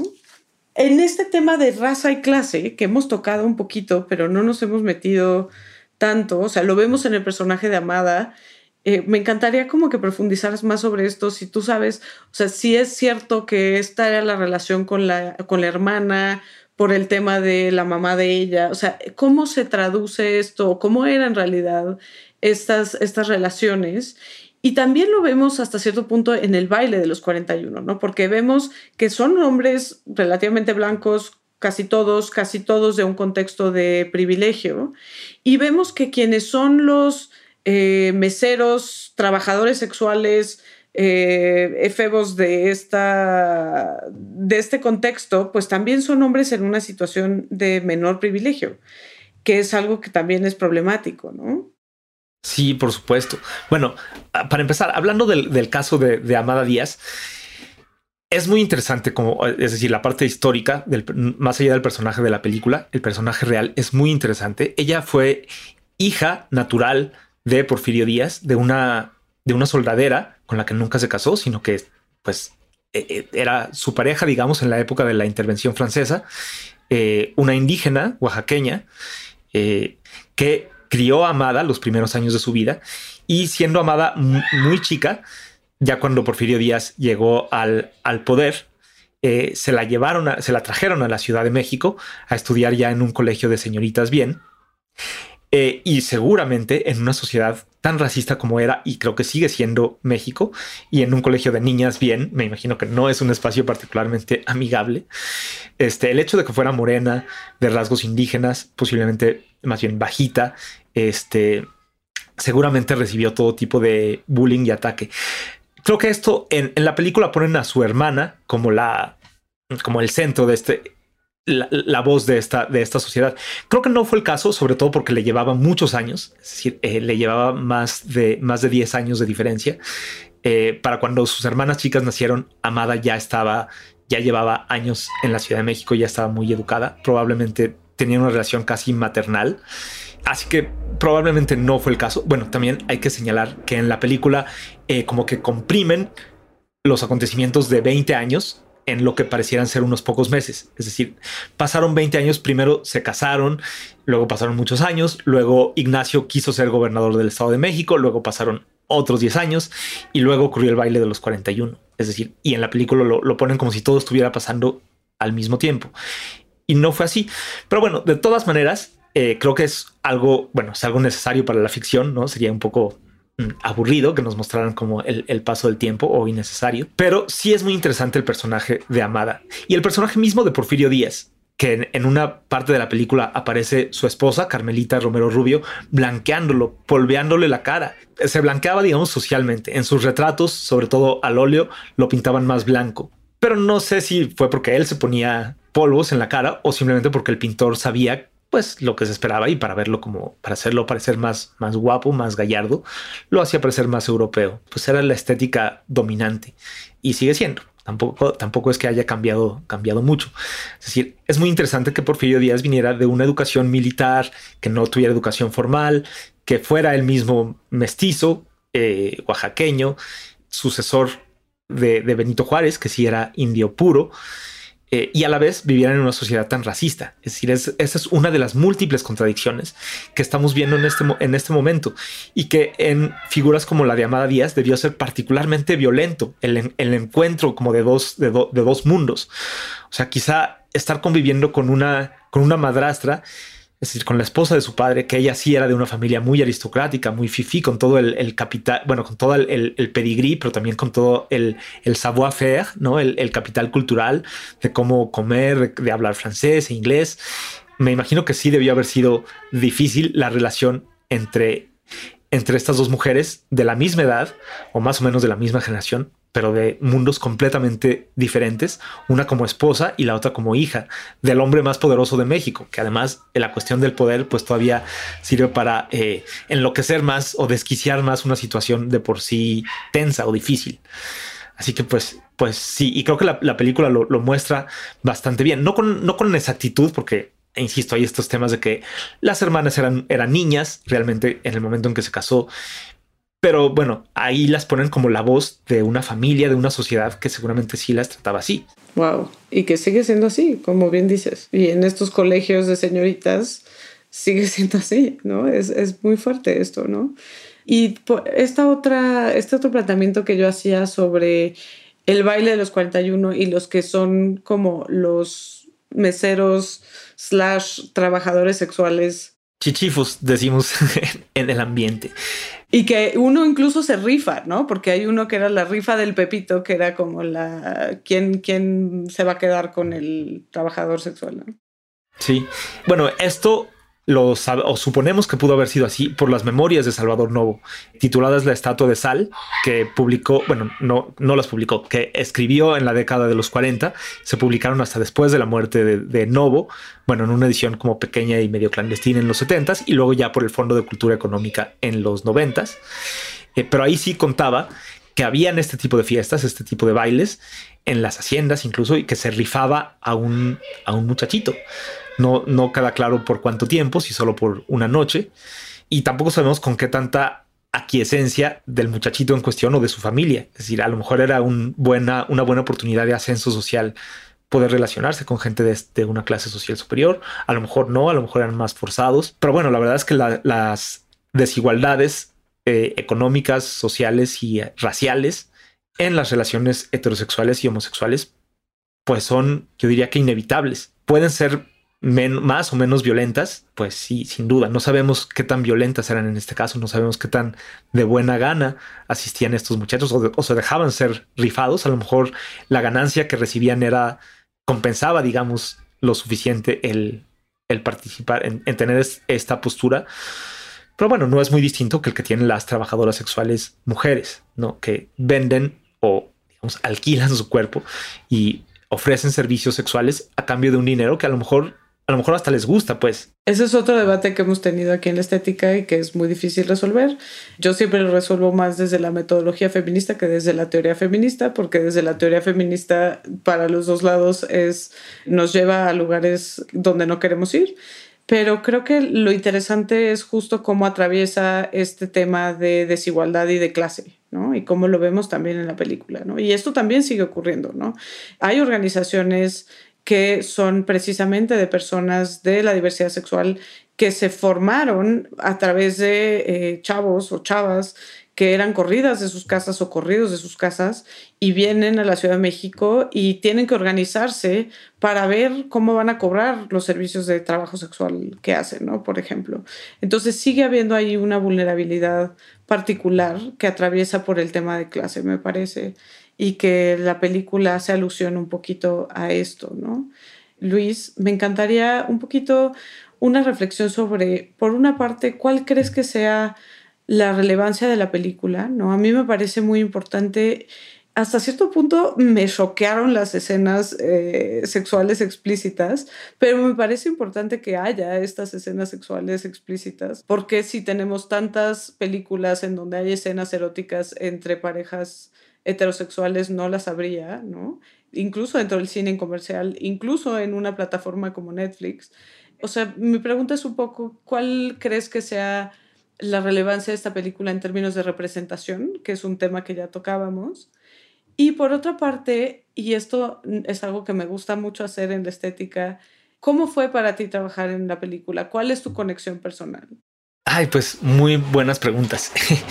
En este tema de raza y clase, que hemos tocado un poquito, pero no nos hemos metido tanto, o sea, lo vemos en el personaje de Amada, eh, me encantaría como que profundizaras más sobre esto, si tú sabes, o sea, si es cierto que esta era la relación con la, con la hermana, por el tema de la mamá de ella, o sea, ¿cómo se traduce esto? ¿Cómo era en realidad estas, estas relaciones? Y también lo vemos hasta cierto punto en el baile de los cuarenta y uno, ¿no? Porque vemos que son hombres relativamente blancos, casi todos, casi todos de un contexto de privilegio, y vemos que quienes son los eh, meseros, trabajadores sexuales, Eh, efebos de, esta, de este contexto, pues también son hombres en una situación de menor privilegio, que es algo que también es problemático, ¿no? Sí, por supuesto. Bueno, para empezar, hablando del, del caso de, de Amada Díaz, es muy interesante, como, es decir, la parte histórica, del, más allá del personaje de la película, el personaje real es muy interesante. Ella fue hija natural de Porfirio Díaz, de una, de una soldadera con la que nunca se casó, sino que pues eh, era su pareja, digamos, en la época de la intervención francesa, eh, una indígena oaxaqueña eh, que crió a Amada los primeros años de su vida, y siendo Amada muy, muy chica, ya cuando Porfirio Díaz llegó al, al poder, eh, se la llevaron, a, se la trajeron a la Ciudad de México a estudiar ya en un colegio de señoritas bien. Eh, y seguramente en una sociedad tan racista como era, y creo que sigue siendo México, y en un colegio de niñas bien, me imagino que no es un espacio particularmente amigable. Este, el hecho de que fuera morena, de rasgos indígenas, posiblemente más bien bajita, este, seguramente recibió todo tipo de bullying y ataque. Creo que esto en, en la película ponen a su hermana como la, como el centro de este. La, la voz de esta, de esta sociedad. Creo que no fue el caso, sobre todo porque le llevaba muchos años, es decir, eh, le llevaba más de, más de diez años de diferencia. Eh, para cuando sus hermanas chicas nacieron, Amada ya estaba, ya llevaba años en la Ciudad de México, ya estaba muy educada, probablemente tenía una relación casi maternal, así que probablemente no fue el caso. Bueno, también hay que señalar que en la película eh, como que comprimen los acontecimientos de veinte años en lo que parecieran ser unos pocos meses. Es decir, pasaron veinte años, primero se casaron, luego pasaron muchos años, luego Ignacio quiso ser gobernador del Estado de México, luego pasaron otros diez años y luego ocurrió el baile de los cuarenta y uno. Es decir, y en la película lo, lo ponen como si todo estuviera pasando al mismo tiempo. Y no fue así. Pero bueno, de todas maneras, eh, creo que es algo, bueno, es algo necesario para la ficción, ¿no? Sería un poco aburrido que nos mostraran como el, el paso del tiempo o innecesario, pero sí es muy interesante el personaje de Amada y el personaje mismo de Porfirio Díaz. que en, en una parte de la película aparece su esposa, Carmelita Romero Rubio, blanqueándolo, polveándole la cara. Se blanqueaba, digamos, socialmente. En sus retratos, sobre todo al óleo, lo pintaban más blanco. Pero no sé si fue porque él se ponía polvos en la cara o simplemente porque el pintor sabía pues lo que se esperaba y para verlo como, para hacerlo parecer más, más guapo, más gallardo, lo hacía parecer más europeo. Pues era la estética dominante y sigue siendo. Tampoco, tampoco es que haya cambiado, cambiado mucho. Es decir, es muy interesante que Porfirio Díaz viniera de una educación militar, que no tuviera educación formal, que fuera el mismo mestizo, eh, oaxaqueño, sucesor de, de Benito Juárez, que sí era indio puro, eh, y a la vez vivieran en una sociedad tan racista. Es decir, es, esa es una de las múltiples contradicciones que estamos viendo en este, en este momento y que en figuras como la de Amada Díaz debió ser particularmente violento, el, el encuentro como de dos, de, do, de dos mundos. O sea, quizá estar conviviendo con una, con una madrastra, es decir, con la esposa de su padre, que ella sí era de una familia muy aristocrática, muy fifí, con todo el, el capital, bueno, con todo el, el, el pedigrí, pero también con todo el, el savoir-faire, ¿no? El, el capital cultural de cómo comer, de, de hablar francés e inglés. Me imagino que sí debió haber sido difícil la relación entre, entre estas dos mujeres de la misma edad o más o menos de la misma generación, pero de mundos completamente diferentes, una como esposa y la otra como hija del hombre más poderoso de México, que además en la cuestión del poder pues todavía sirve para eh, enloquecer más o desquiciar más una situación de por sí tensa o difícil. Así que pues, pues sí, y creo que la, la película lo, lo muestra bastante bien, no con, no con exactitud, porque insisto, hay estos temas de que las hermanas eran, eran niñas realmente en el momento en que se casó. Pero bueno, ahí las ponen como la voz de una familia, de una sociedad que seguramente sí las trataba así. Wow. Y que sigue siendo así, como bien dices. Y en estos colegios de señoritas sigue siendo así, ¿no? Es, es muy fuerte esto, ¿no? Y esta otra, este otro planteamiento que yo hacía sobre el baile de los cuarenta y uno y los que son como los meseros slash trabajadores sexuales. Chichifos, decimos en el ambiente. Y que uno incluso se rifa, ¿no? Porque hay uno que era la rifa del Pepito, que era como la... ¿Quién, quién se va a quedar con el trabajador sexual, ¿no? Sí. Bueno, esto lo sabe, o suponemos que pudo haber sido así por las memorias de Salvador Novo, tituladas La Estatua de Sal, que publicó, bueno, no, no las publicó, que escribió en la década de los cuarenta, se publicaron hasta después de la muerte de, de Novo, bueno, en una edición como pequeña y medio clandestina en los setentas, y luego ya por el Fondo de Cultura Económica en los noventas. Eh, pero ahí sí contaba que habían este tipo de fiestas, este tipo de bailes, en las haciendas incluso, y que se rifaba a un, a un muchachito. No, no queda claro por cuánto tiempo, si solo por una noche. Y tampoco sabemos con qué tanta aquiescencia del muchachito en cuestión o de su familia. Es decir, a lo mejor era un buena, una buena oportunidad de ascenso social poder relacionarse con gente de, de una clase social superior. A lo mejor no, a lo mejor eran más forzados. Pero bueno, la verdad es que la, las desigualdades eh, económicas, sociales y eh, raciales en las relaciones heterosexuales y homosexuales pues son, yo diría que inevitables. Pueden ser Men, más o menos violentas, pues sí, sin duda. No sabemos qué tan violentas eran en este caso, no sabemos qué tan de buena gana asistían estos muchachos o, de, o se dejaban ser rifados. A lo mejor la ganancia que recibían era, compensaba, digamos, lo suficiente el, el participar, en, en tener es, esta postura. Pero bueno, no es muy distinto que el que tienen las trabajadoras sexuales mujeres, ¿no? Que venden o, digamos, alquilan su cuerpo y ofrecen servicios sexuales a cambio de un dinero que a lo mejor a lo mejor hasta les gusta, pues. Ese es otro debate que hemos tenido aquí en la estética y que es muy difícil resolver. Yo siempre lo resuelvo más desde la metodología feminista que desde la teoría feminista, porque desde la teoría feminista para los dos lados es, nos lleva a lugares donde no queremos ir. Pero creo que lo interesante es justo cómo atraviesa este tema de desigualdad y de clase, ¿no? Y cómo lo vemos también en la película, ¿no? Y esto también sigue ocurriendo, ¿no? Hay organizaciones que son precisamente de personas de la diversidad sexual que se formaron a través de eh, chavos o chavas que eran corridas de sus casas o corridos de sus casas y vienen a la Ciudad de México y tienen que organizarse para ver cómo van a cobrar los servicios de trabajo sexual que hacen, ¿no? Por ejemplo. Entonces sigue habiendo ahí una vulnerabilidad particular que atraviesa por el tema de clase, me parece, y que la película hace alusión un poquito a esto, ¿no? Luis, me encantaría un poquito una reflexión sobre, por una parte, ¿cuál crees que sea la relevancia de la película? ¿No? A mí me parece muy importante. Hasta cierto punto me choquearon las escenas eh, sexuales explícitas, pero me parece importante que haya estas escenas sexuales explícitas, porque si tenemos tantas películas en donde hay escenas eróticas entre parejas heterosexuales, no las habría, ¿no? Incluso dentro del cine comercial, incluso en una plataforma como Netflix. O sea, mi pregunta es un poco, ¿cuál crees que sea la relevancia de esta película en términos de representación, que es un tema que ya tocábamos? Y por otra parte, y esto es algo que me gusta mucho hacer en la estética, ¿cómo fue para ti trabajar en la película? ¿Cuál es tu conexión personal? Ay, pues muy buenas preguntas.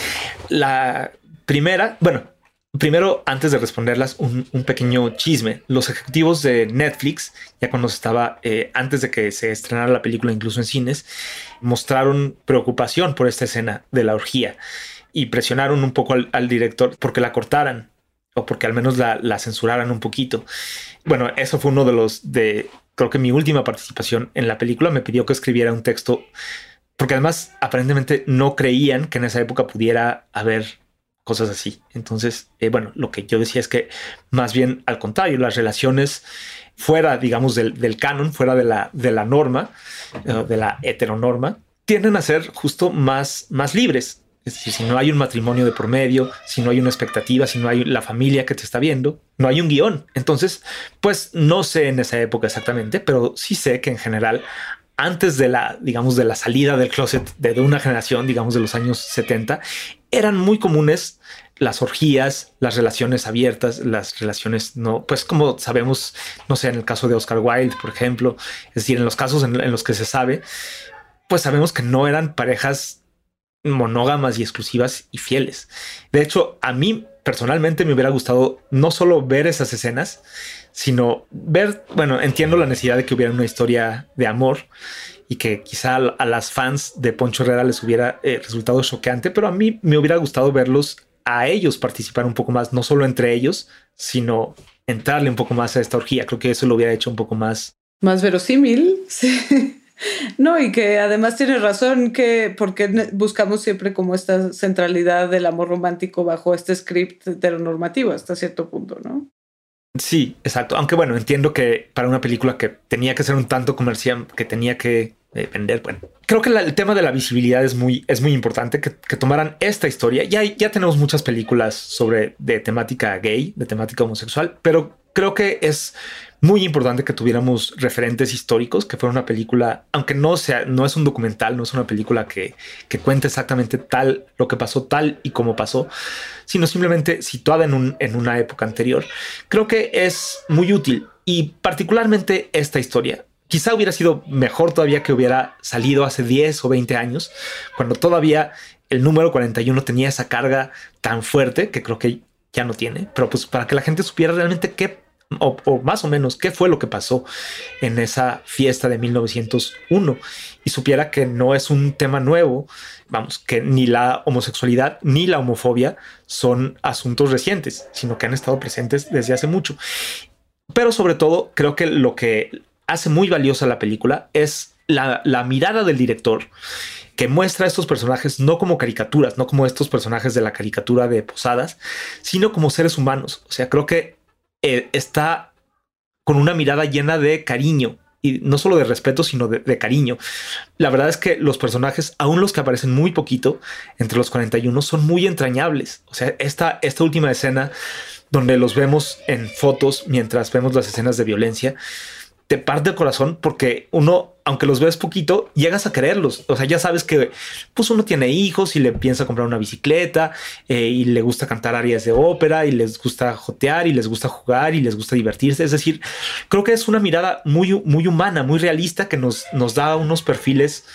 La primera, bueno, primero, antes de responderlas, un, un pequeño chisme. Los ejecutivos de Netflix, ya cuando estaba, eh, antes de que se estrenara la película, incluso en cines, mostraron preocupación por esta escena de la orgía y presionaron un poco al, al director porque la cortaran o porque al menos la, la censuraran un poquito. Bueno, eso fue uno de los de, creo que mi última participación en la película. Me pidió que escribiera un texto porque además aparentemente no creían que en esa época pudiera haber cosas así. Entonces, eh, bueno, lo que yo decía es que más bien al contrario, las relaciones fuera, digamos, del, del canon, fuera de la, de la norma, uh, de la heteronorma, tienden a ser justo más, más libres. Es decir, si no hay un matrimonio de por medio, si no hay una expectativa, si no hay la familia que te está viendo, no hay un guión. Entonces, pues no sé en esa época exactamente, pero sí sé que en general, antes de la, digamos, de la salida del closet de, de una generación, digamos, de los años setenta, eran muy comunes las orgías, las relaciones abiertas, las relaciones no, pues como sabemos, no sé, en el caso de Oscar Wilde, por ejemplo, es decir, en los casos en, en los que se sabe, pues sabemos que no eran parejas monógamas y exclusivas y fieles. De hecho, a mí personalmente me hubiera gustado no solo ver esas escenas, sino ver, bueno, entiendo la necesidad de que hubiera una historia de amor y que quizá a las fans de Poncho Herrera les hubiera eh, resultado choqueante, pero a mí me hubiera gustado verlos a ellos participar un poco más, no solo entre ellos, sino entrarle un poco más a esta orgía. Creo que eso lo hubiera hecho un poco más... Más verosímil, sí. No, y que además tienes razón, que porque buscamos siempre como esta centralidad del amor romántico bajo este script heteronormativo hasta cierto punto, ¿no? Sí, exacto. Aunque bueno, entiendo que para una película que tenía que ser un tanto comercial, que tenía que eh, vender, bueno, creo que la, el tema de la visibilidad es muy, es muy importante, que, que tomaran esta historia. Ya, ya tenemos muchas películas sobre de temática gay, de temática homosexual, pero creo que es muy importante que tuviéramos referentes históricos, que fuera una película, aunque no sea, no es un documental, no es una película que, que cuente exactamente tal, lo que pasó tal y cómo pasó, sino simplemente situada en, un, en una época anterior. Creo que es muy útil y particularmente esta historia. Quizá hubiera sido mejor todavía que hubiera salido hace diez o veinte años, cuando todavía el número cuarenta y uno tenía esa carga tan fuerte que creo que ya no tiene, pero pues para que la gente supiera realmente qué O, o más o menos qué fue lo que pasó en esa fiesta de mil novecientos uno y supiera que no es un tema nuevo, vamos, que ni la homosexualidad ni la homofobia son asuntos recientes, sino que han estado presentes desde hace mucho. Pero sobre todo creo que lo que hace muy valiosa la película es la, la mirada del director, que muestra a estos personajes no como caricaturas, no como estos personajes de la caricatura de Posadas, sino como seres humanos. O sea, creo que Eh, está con una mirada llena de cariño y no solo de respeto, sino de, de cariño. La verdad es que los personajes, aún los que aparecen muy poquito entre los cuarenta y uno, son muy entrañables. O sea, esta, esta última escena donde los vemos en fotos mientras vemos las escenas de violencia, te parte el corazón porque uno, aunque los ves poquito, llegas a quererlos. O sea, ya sabes que pues uno tiene hijos y le piensa comprar una bicicleta eh, y le gusta cantar arias de ópera y les gusta jotear y les gusta jugar y les gusta divertirse. Es decir, creo que es una mirada muy, muy humana, muy realista, que nos, nos da unos perfiles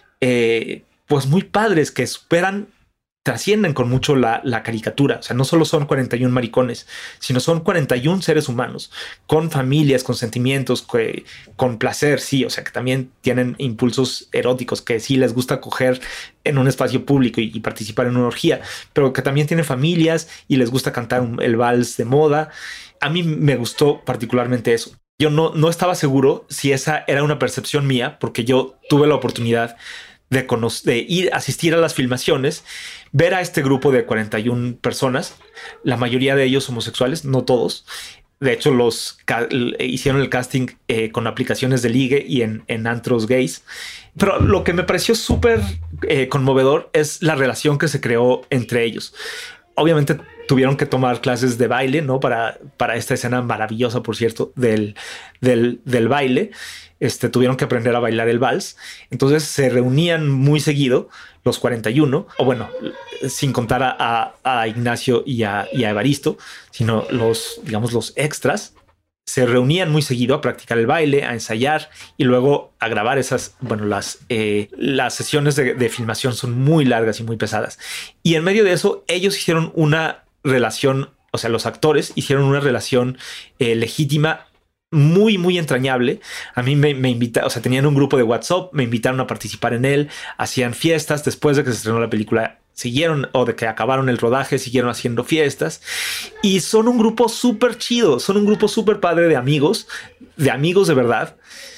eh, pues muy padres, que superan, trascienden con mucho la, la caricatura. O sea, no solo son cuarenta y uno maricones, sino son cuarenta y uno seres humanos con familias, con sentimientos, que, con placer, sí. O sea, que también tienen impulsos eróticos, que sí les gusta coger en un espacio público y, y participar en una orgía, pero que también tienen familias y les gusta cantar un, el vals de moda. A mí me gustó particularmente eso. Yo no, no estaba seguro si esa era una percepción mía, porque yo tuve la oportunidad de, de ir a asistir a las filmaciones, ver a este grupo de cuarenta y una personas, la mayoría de ellos homosexuales, no todos. De hecho, los hicieron el casting eh, con aplicaciones de ligue y en, en antros gays. Pero lo que me pareció súper eh, conmovedor es la relación que se creó entre ellos. Obviamente tuvieron que tomar clases de baile, ¿no? Para, para esta escena maravillosa, por cierto, del, del, del baile. Este, tuvieron que aprender a bailar el vals. Entonces se reunían muy seguido los cuarenta y uno, o bueno, sin contar a, a, a Ignacio y a, y a Evaristo, sino los, digamos, los extras. Se reunían muy seguido a practicar el baile, a ensayar y luego a grabar esas, bueno, las, eh, las sesiones de, de filmación son muy largas y muy pesadas. Y en medio de eso, ellos hicieron una relación, o sea, los actores hicieron una relación eh, legítima, muy, muy entrañable. A mí me, me invitaron, o sea, tenían un grupo de WhatsApp, me invitaron a participar en él, hacían fiestas después de que se estrenó la película. Siguieron, o de que acabaron el rodaje, siguieron haciendo fiestas y son un grupo súper chido, son un grupo súper padre de amigos, de amigos de verdad.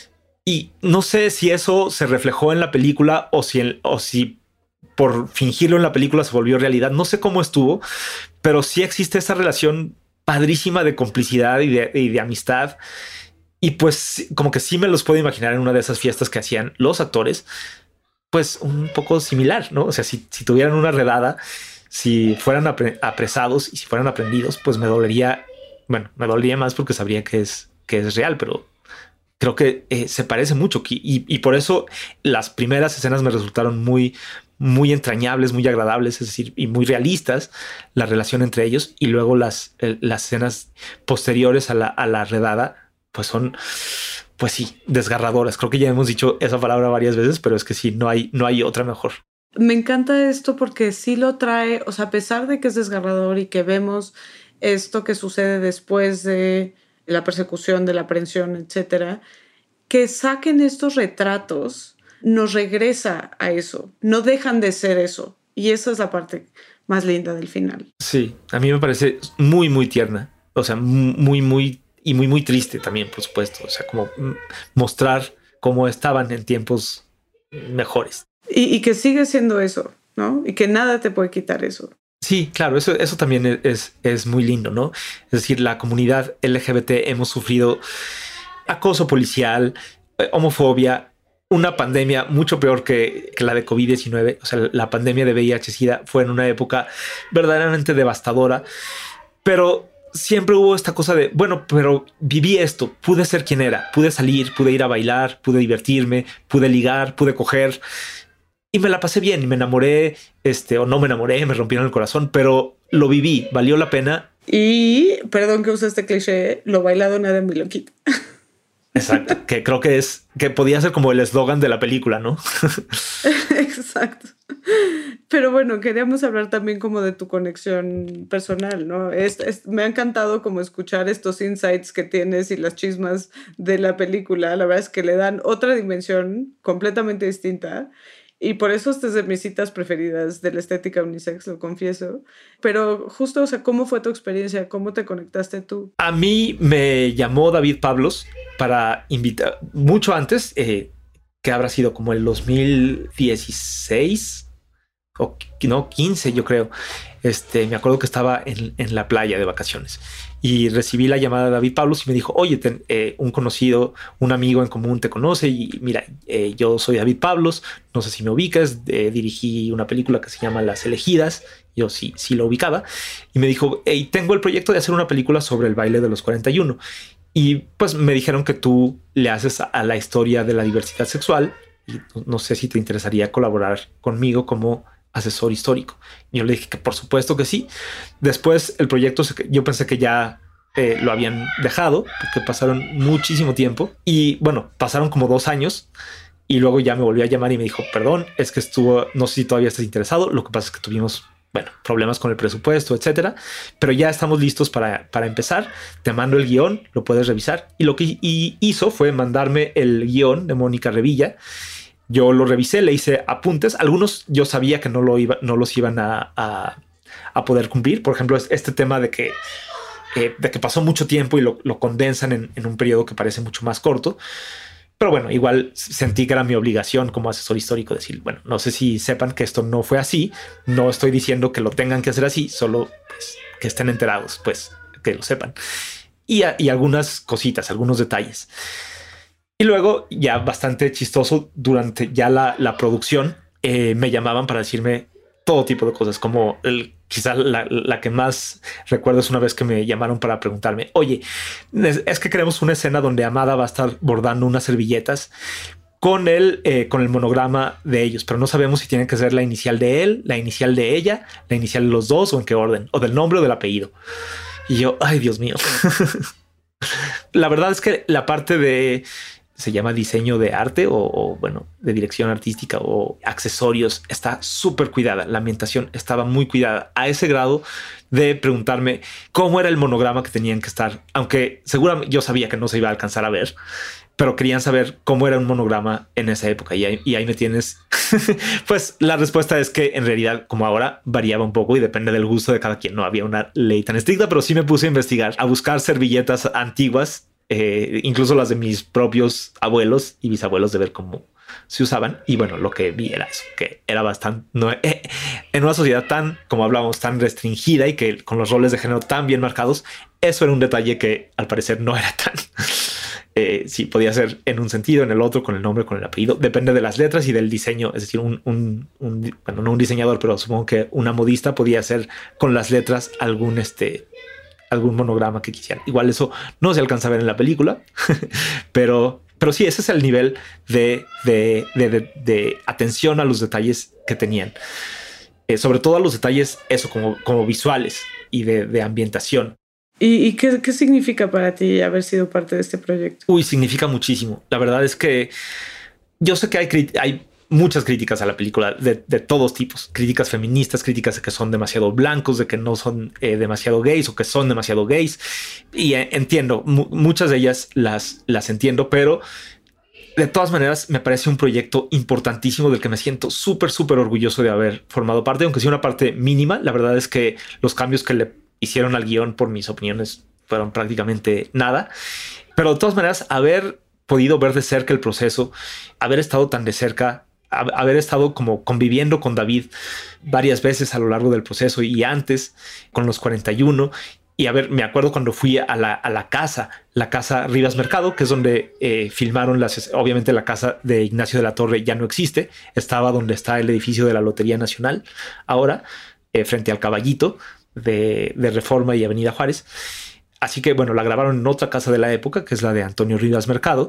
Y no sé si eso se reflejó en la película o si, el, o si por fingirlo en la película se volvió realidad. No sé cómo estuvo, pero sí existe esa relación padrísima de complicidad y de, y de amistad. Y pues como que sí me los puedo imaginar en una de esas fiestas que hacían los actores, pues un poco similar, ¿no? O sea, si, si tuvieran una redada, si fueran apre apresados y si fueran aprendidos, pues me dolería, bueno, me dolería más porque sabría que es, que es real, pero creo que eh, se parece mucho y, y por eso las primeras escenas me resultaron muy, muy entrañables, muy agradables, es decir, y muy realistas, la relación entre ellos, y luego las, eh, las escenas posteriores a la, a la redada, pues son... Pues sí, desgarradoras. Creo que ya hemos dicho esa palabra varias veces, pero es que sí, no hay, no hay otra mejor. Me encanta esto porque sí lo trae, o sea, a pesar de que es desgarrador y que vemos esto que sucede después de la persecución, de la aprehensión, etcétera, que saquen estos retratos nos regresa a eso. No dejan de ser eso. Y esa es la parte más linda del final. Sí, a mí me parece muy, muy tierna. O sea, muy, muy... Y muy, muy triste también, por supuesto. O sea, como mostrar cómo estaban en tiempos mejores. Y, y que sigue siendo eso, ¿no? Y que nada te puede quitar eso. Sí, claro, eso, eso también es, es muy lindo, ¿no? Es decir, la comunidad L G B T hemos sufrido acoso policial, homofobia, una pandemia mucho peor que, que la de COVID diecinueve. O sea, la pandemia de V I H SIDA fue en una época verdaderamente devastadora, pero siempre hubo esta cosa de, bueno, pero viví esto, pude ser quien era, pude salir, pude ir a bailar, pude divertirme, pude ligar, pude coger y me la pasé bien y me enamoré, este, o no me enamoré, me rompieron el corazón, pero lo viví, valió la pena. Y, perdón que use este cliché, lo bailado nada me lo quita. Exacto, que creo que es, que podía ser como el eslogan de la película, ¿no? Exacto. Pero bueno, queríamos hablar también como de tu conexión personal, ¿no? Es, es, me ha encantado como escuchar estos insights que tienes y las chismas de la película. La verdad es que le dan otra dimensión completamente distinta. Y por eso esta es de mis citas preferidas de la estética unisex, lo confieso. Pero justo, o sea, ¿cómo fue tu experiencia? ¿Cómo te conectaste tú? A mí me llamó David Pablos para invitar, mucho antes, eh, que habrá sido como el dos mil dieciséis o no, quince yo creo. Este, me acuerdo que estaba en, en la playa de vacaciones y recibí la llamada de David Pablos y me dijo, oye, ten, eh, un conocido, un amigo en común te conoce y mira, eh, yo soy David Pablos, no sé si me ubicas, eh, dirigí una película que se llama Las Elegidas, yo sí, sí lo ubicaba y me dijo, hey, tengo el proyecto de hacer una película sobre el baile de los cuarenta y uno y pues me dijeron que tú le haces a la historia de la diversidad sexual y no sé si te interesaría colaborar conmigo como asesor histórico. Y yo le dije que por supuesto que sí. Después el proyecto, yo pensé que ya eh, lo habían dejado porque pasaron muchísimo tiempo y bueno, pasaron como dos años y luego ya me volvió a llamar y me dijo, perdón, es que estuvo, no sé si todavía estás interesado. Lo que pasa es que tuvimos, bueno, problemas con el presupuesto, etcétera, pero ya estamos listos para, para empezar. Te mando el guión, lo puedes revisar. Y lo que y hizo fue mandarme el guión de Mónica Revilla. Yo lo revisé, le hice apuntes. Algunos yo sabía que no, lo iba, no los iban a, a, a poder cumplir. Por ejemplo, este tema de que eh, de que pasó mucho tiempo y lo, lo condensan en, en un periodo que parece mucho más corto. Pero bueno, igual sentí que era mi obligación como asesor histórico decir, bueno, no sé si sepan que esto no fue así, no estoy diciendo que lo tengan que hacer así, solo pues, que estén enterados, pues que lo sepan. Y, a, y algunas cositas, algunos detalles. Y luego, ya bastante chistoso, durante ya la, la producción, eh, me llamaban para decirme todo tipo de cosas, como el, quizá la, la que más recuerdo es una vez que me llamaron para preguntarme, oye, es, es que queremos una escena donde Amada va a estar bordando unas servilletas con el, eh, con el monograma de ellos, pero no sabemos si tiene que ser la inicial de él, la inicial de ella, la inicial de los dos o en qué orden, o del nombre o del apellido. Y yo, ay, Dios mío. La verdad es que la parte de... se llama diseño de arte o, o bueno, de dirección artística o accesorios, está súper cuidada. La ambientación estaba muy cuidada a ese grado de preguntarme cómo era el monograma que tenían que estar, aunque seguramente yo sabía que no se iba a alcanzar a ver, pero querían saber cómo era un monograma en esa época. Y ahí, y ahí me tienes. Pues la respuesta es que en realidad, como ahora, variaba un poco y depende del gusto de cada quien. No había una ley tan estricta, pero sí me puse a investigar, a buscar servilletas antiguas, Eh, incluso las de mis propios abuelos y bisabuelos, de ver cómo se usaban. Y bueno, lo que vi era eso, que era bastante no, eh, en una sociedad tan, como hablábamos, tan restringida y que con los roles de género tan bien marcados, eso era un detalle que al parecer no era tan eh, sí, podía ser en un sentido, en el otro, con el nombre, con el apellido, depende de las letras y del diseño. Es decir, un, un, un bueno, no un diseñador, pero supongo que una modista podía hacer con las letras algún este algún monograma que quisieran. Igual eso no se alcanza a ver en la película, pero, pero sí, ese es el nivel de, de, de, de, de atención a los detalles que tenían. Eh, sobre todo a los detalles, eso, como, como visuales y de, de ambientación. ¿Y, y qué, qué significa para ti haber sido parte de este proyecto? Uy, significa muchísimo. La verdad es que yo sé que hay, hay muchas críticas a la película de, de todos tipos, críticas feministas, críticas de que son demasiado blancos, de que no son eh, demasiado gays o que son demasiado gays. Y eh, entiendo, muchas de ellas las, las entiendo, pero de todas maneras me parece un proyecto importantísimo del que me siento súper, súper orgulloso de haber formado parte, aunque sea una parte mínima. La verdad es que los cambios que le hicieron al guión, por mis opiniones, fueron prácticamente nada. Pero de todas maneras, haber podido ver de cerca el proceso, haber estado tan de cerca, haber estado como conviviendo con David varias veces a lo largo del proceso y antes con los cuarenta y uno. Y a ver, me acuerdo cuando fui a la, a la casa, la casa Rivas Mercado, que es donde eh, filmaron las, obviamente la casa de Ignacio de la Torre ya no existe. Estaba donde está el edificio de la Lotería Nacional ahora, eh, frente al Caballito de, de Reforma y Avenida Juárez. Así que bueno, la grabaron en otra casa de la época, que es la de Antonio Rivas Mercado.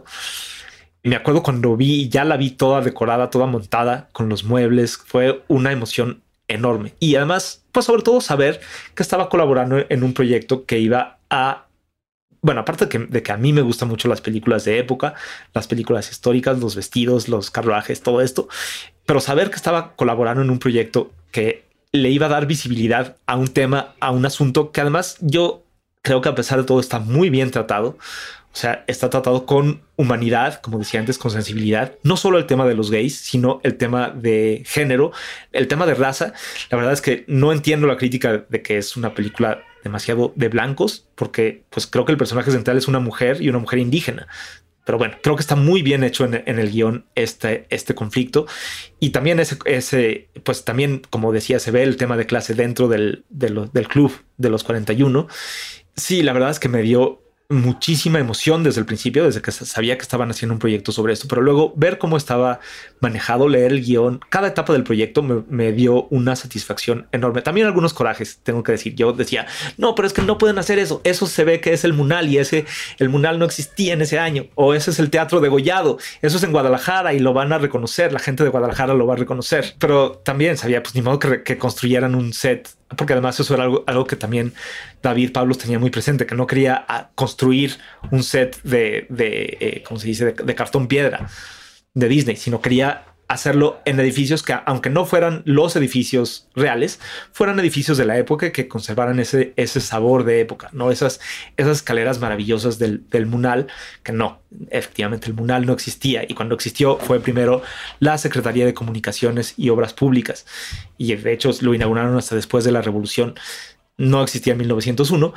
Me acuerdo cuando vi, ya la vi toda decorada, toda montada con los muebles. Fue una emoción enorme. Y además, pues sobre todo saber que estaba colaborando en un proyecto que iba a... Bueno, aparte de que, de que a mí me gustan mucho las películas de época, las películas históricas, los vestidos, los carruajes, todo esto. Pero saber que estaba colaborando en un proyecto que le iba a dar visibilidad a un tema, a un asunto que además yo creo que a pesar de todo está muy bien tratado. O sea, está tratado con humanidad, como decía antes, con sensibilidad. No solo el tema de los gays, sino el tema de género, el tema de raza. La verdad es que no entiendo la crítica de que es una película demasiado de blancos, porque pues creo que el personaje central es una mujer y una mujer indígena. Pero bueno, creo que está muy bien hecho en, en el guión este, este conflicto. Y también ese, ese, pues también, como decía, se ve el tema de clase dentro del, de lo, del club de los cuarenta y uno. Sí, la verdad es que me dio muchísima emoción desde el principio, desde que sabía que estaban haciendo un proyecto sobre esto, pero luego ver cómo estaba manejado, leer el guión, cada etapa del proyecto me, me dio una satisfacción enorme. También algunos corajes, tengo que decir. Yo decía, no, pero es que no pueden hacer eso. Eso se ve que es el Munal y ese, el Munal no existía en ese año. O ese es el Teatro Degollado. Eso es en Guadalajara y lo van a reconocer. La gente de Guadalajara lo va a reconocer. Pero también sabía, pues ni modo que, que construyeran un set, porque además eso era algo, algo que también David Pablos tenía muy presente, que no quería construir un set de, de eh, ¿cómo se dice?, de, de cartón piedra de Disney, sino quería hacerlo en edificios que, aunque no fueran los edificios reales, fueran edificios de la época que conservaran ese, ese sabor de época, ¿no? Esas, esas escaleras maravillosas del, del Munal, que no, efectivamente el Munal no existía, y cuando existió fue primero la Secretaría de Comunicaciones y Obras Públicas, y de hecho lo inauguraron hasta después de la Revolución. No existía en mil novecientos uno,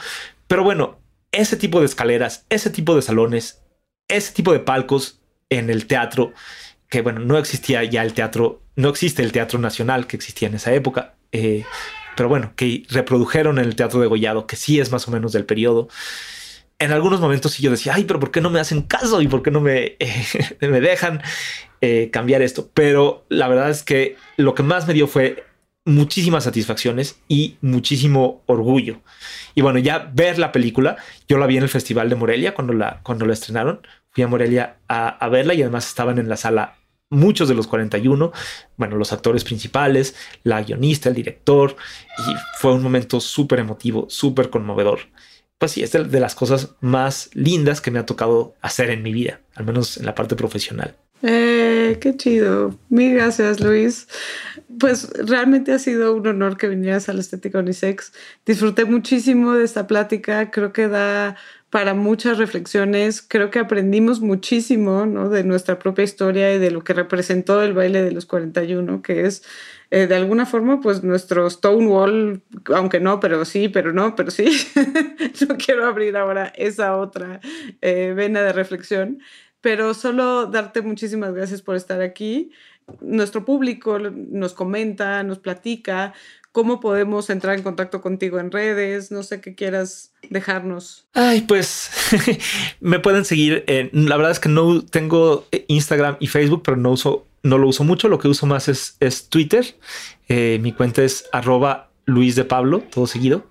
Pero bueno, ese tipo de escaleras, ese tipo de salones, ese tipo de palcos en el teatro, que bueno, no existía ya el teatro, no existe el Teatro Nacional que existía en esa época, eh, pero bueno, que reprodujeron en el Teatro Degollado, que sí es más o menos del periodo. En algunos momentos sí yo decía, ay, pero ¿por qué no me hacen caso? ¿Y por qué no me, eh, me dejan eh, cambiar esto? Pero la verdad es que lo que más me dio fue muchísimas satisfacciones y muchísimo orgullo. Y bueno, ya ver la película, yo la vi en el Festival de Morelia cuando la, cuando la estrenaron. Fui a Morelia a, a verla y además estaban en la sala muchos de los cuarenta y uno, bueno, los actores principales, la guionista, el director, y fue un momento súper emotivo, súper conmovedor. Pues sí, es de, de las cosas más lindas que me ha tocado hacer en mi vida, al menos en la parte profesional. Eh, qué chido. Mil gracias, Luis. Pues realmente ha sido un honor que vinieras a la Estética Unisex. Disfruté muchísimo de esta plática. Creo que da para muchas reflexiones. Creo que aprendimos muchísimo, ¿no?, de nuestra propia historia y de lo que representó el baile de los cuarenta y uno, que es eh, de alguna forma pues nuestro Stonewall, aunque no, pero sí, pero no, pero sí. No quiero abrir ahora esa otra eh, vena de reflexión. Pero solo darte muchísimas gracias por estar aquí. Nuestro público nos comenta, nos platica cómo podemos entrar en contacto contigo en redes. No sé qué quieras dejarnos. Ay, pues me pueden seguir. En, la verdad es que no tengo Instagram y Facebook, pero no uso, no lo uso mucho. Lo que uso más es, es Twitter. Eh, mi cuenta es arroba Luis de Pablo, todo seguido.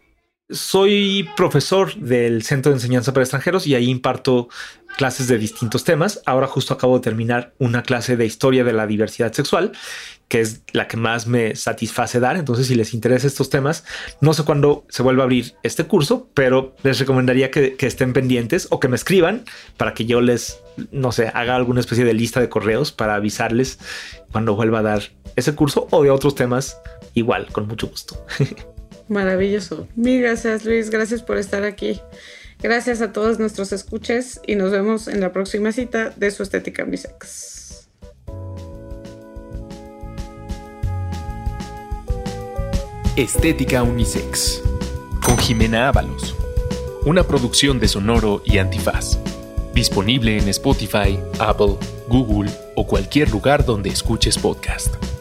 Soy profesor del Centro de Enseñanza para Extranjeros y ahí imparto clases de distintos temas. Ahora justo acabo de terminar una clase de historia de la diversidad sexual, que es la que más me satisface dar. Entonces, si les interesa estos temas, no sé cuándo se vuelva a abrir este curso, pero les recomendaría que, que estén pendientes o que me escriban para que yo les, no sé, haga alguna especie de lista de correos para avisarles cuando vuelva a dar ese curso o de otros temas igual, con mucho gusto. Maravilloso. Mil gracias, Luis. Gracias por estar aquí. Gracias a todos nuestros escuches y nos vemos en la próxima cita de su Estética Unisex. Estética Unisex con Jimena Ábalos, una producción de Sonoro y Antifaz, disponible en Spotify, Apple, Google o cualquier lugar donde escuches podcast.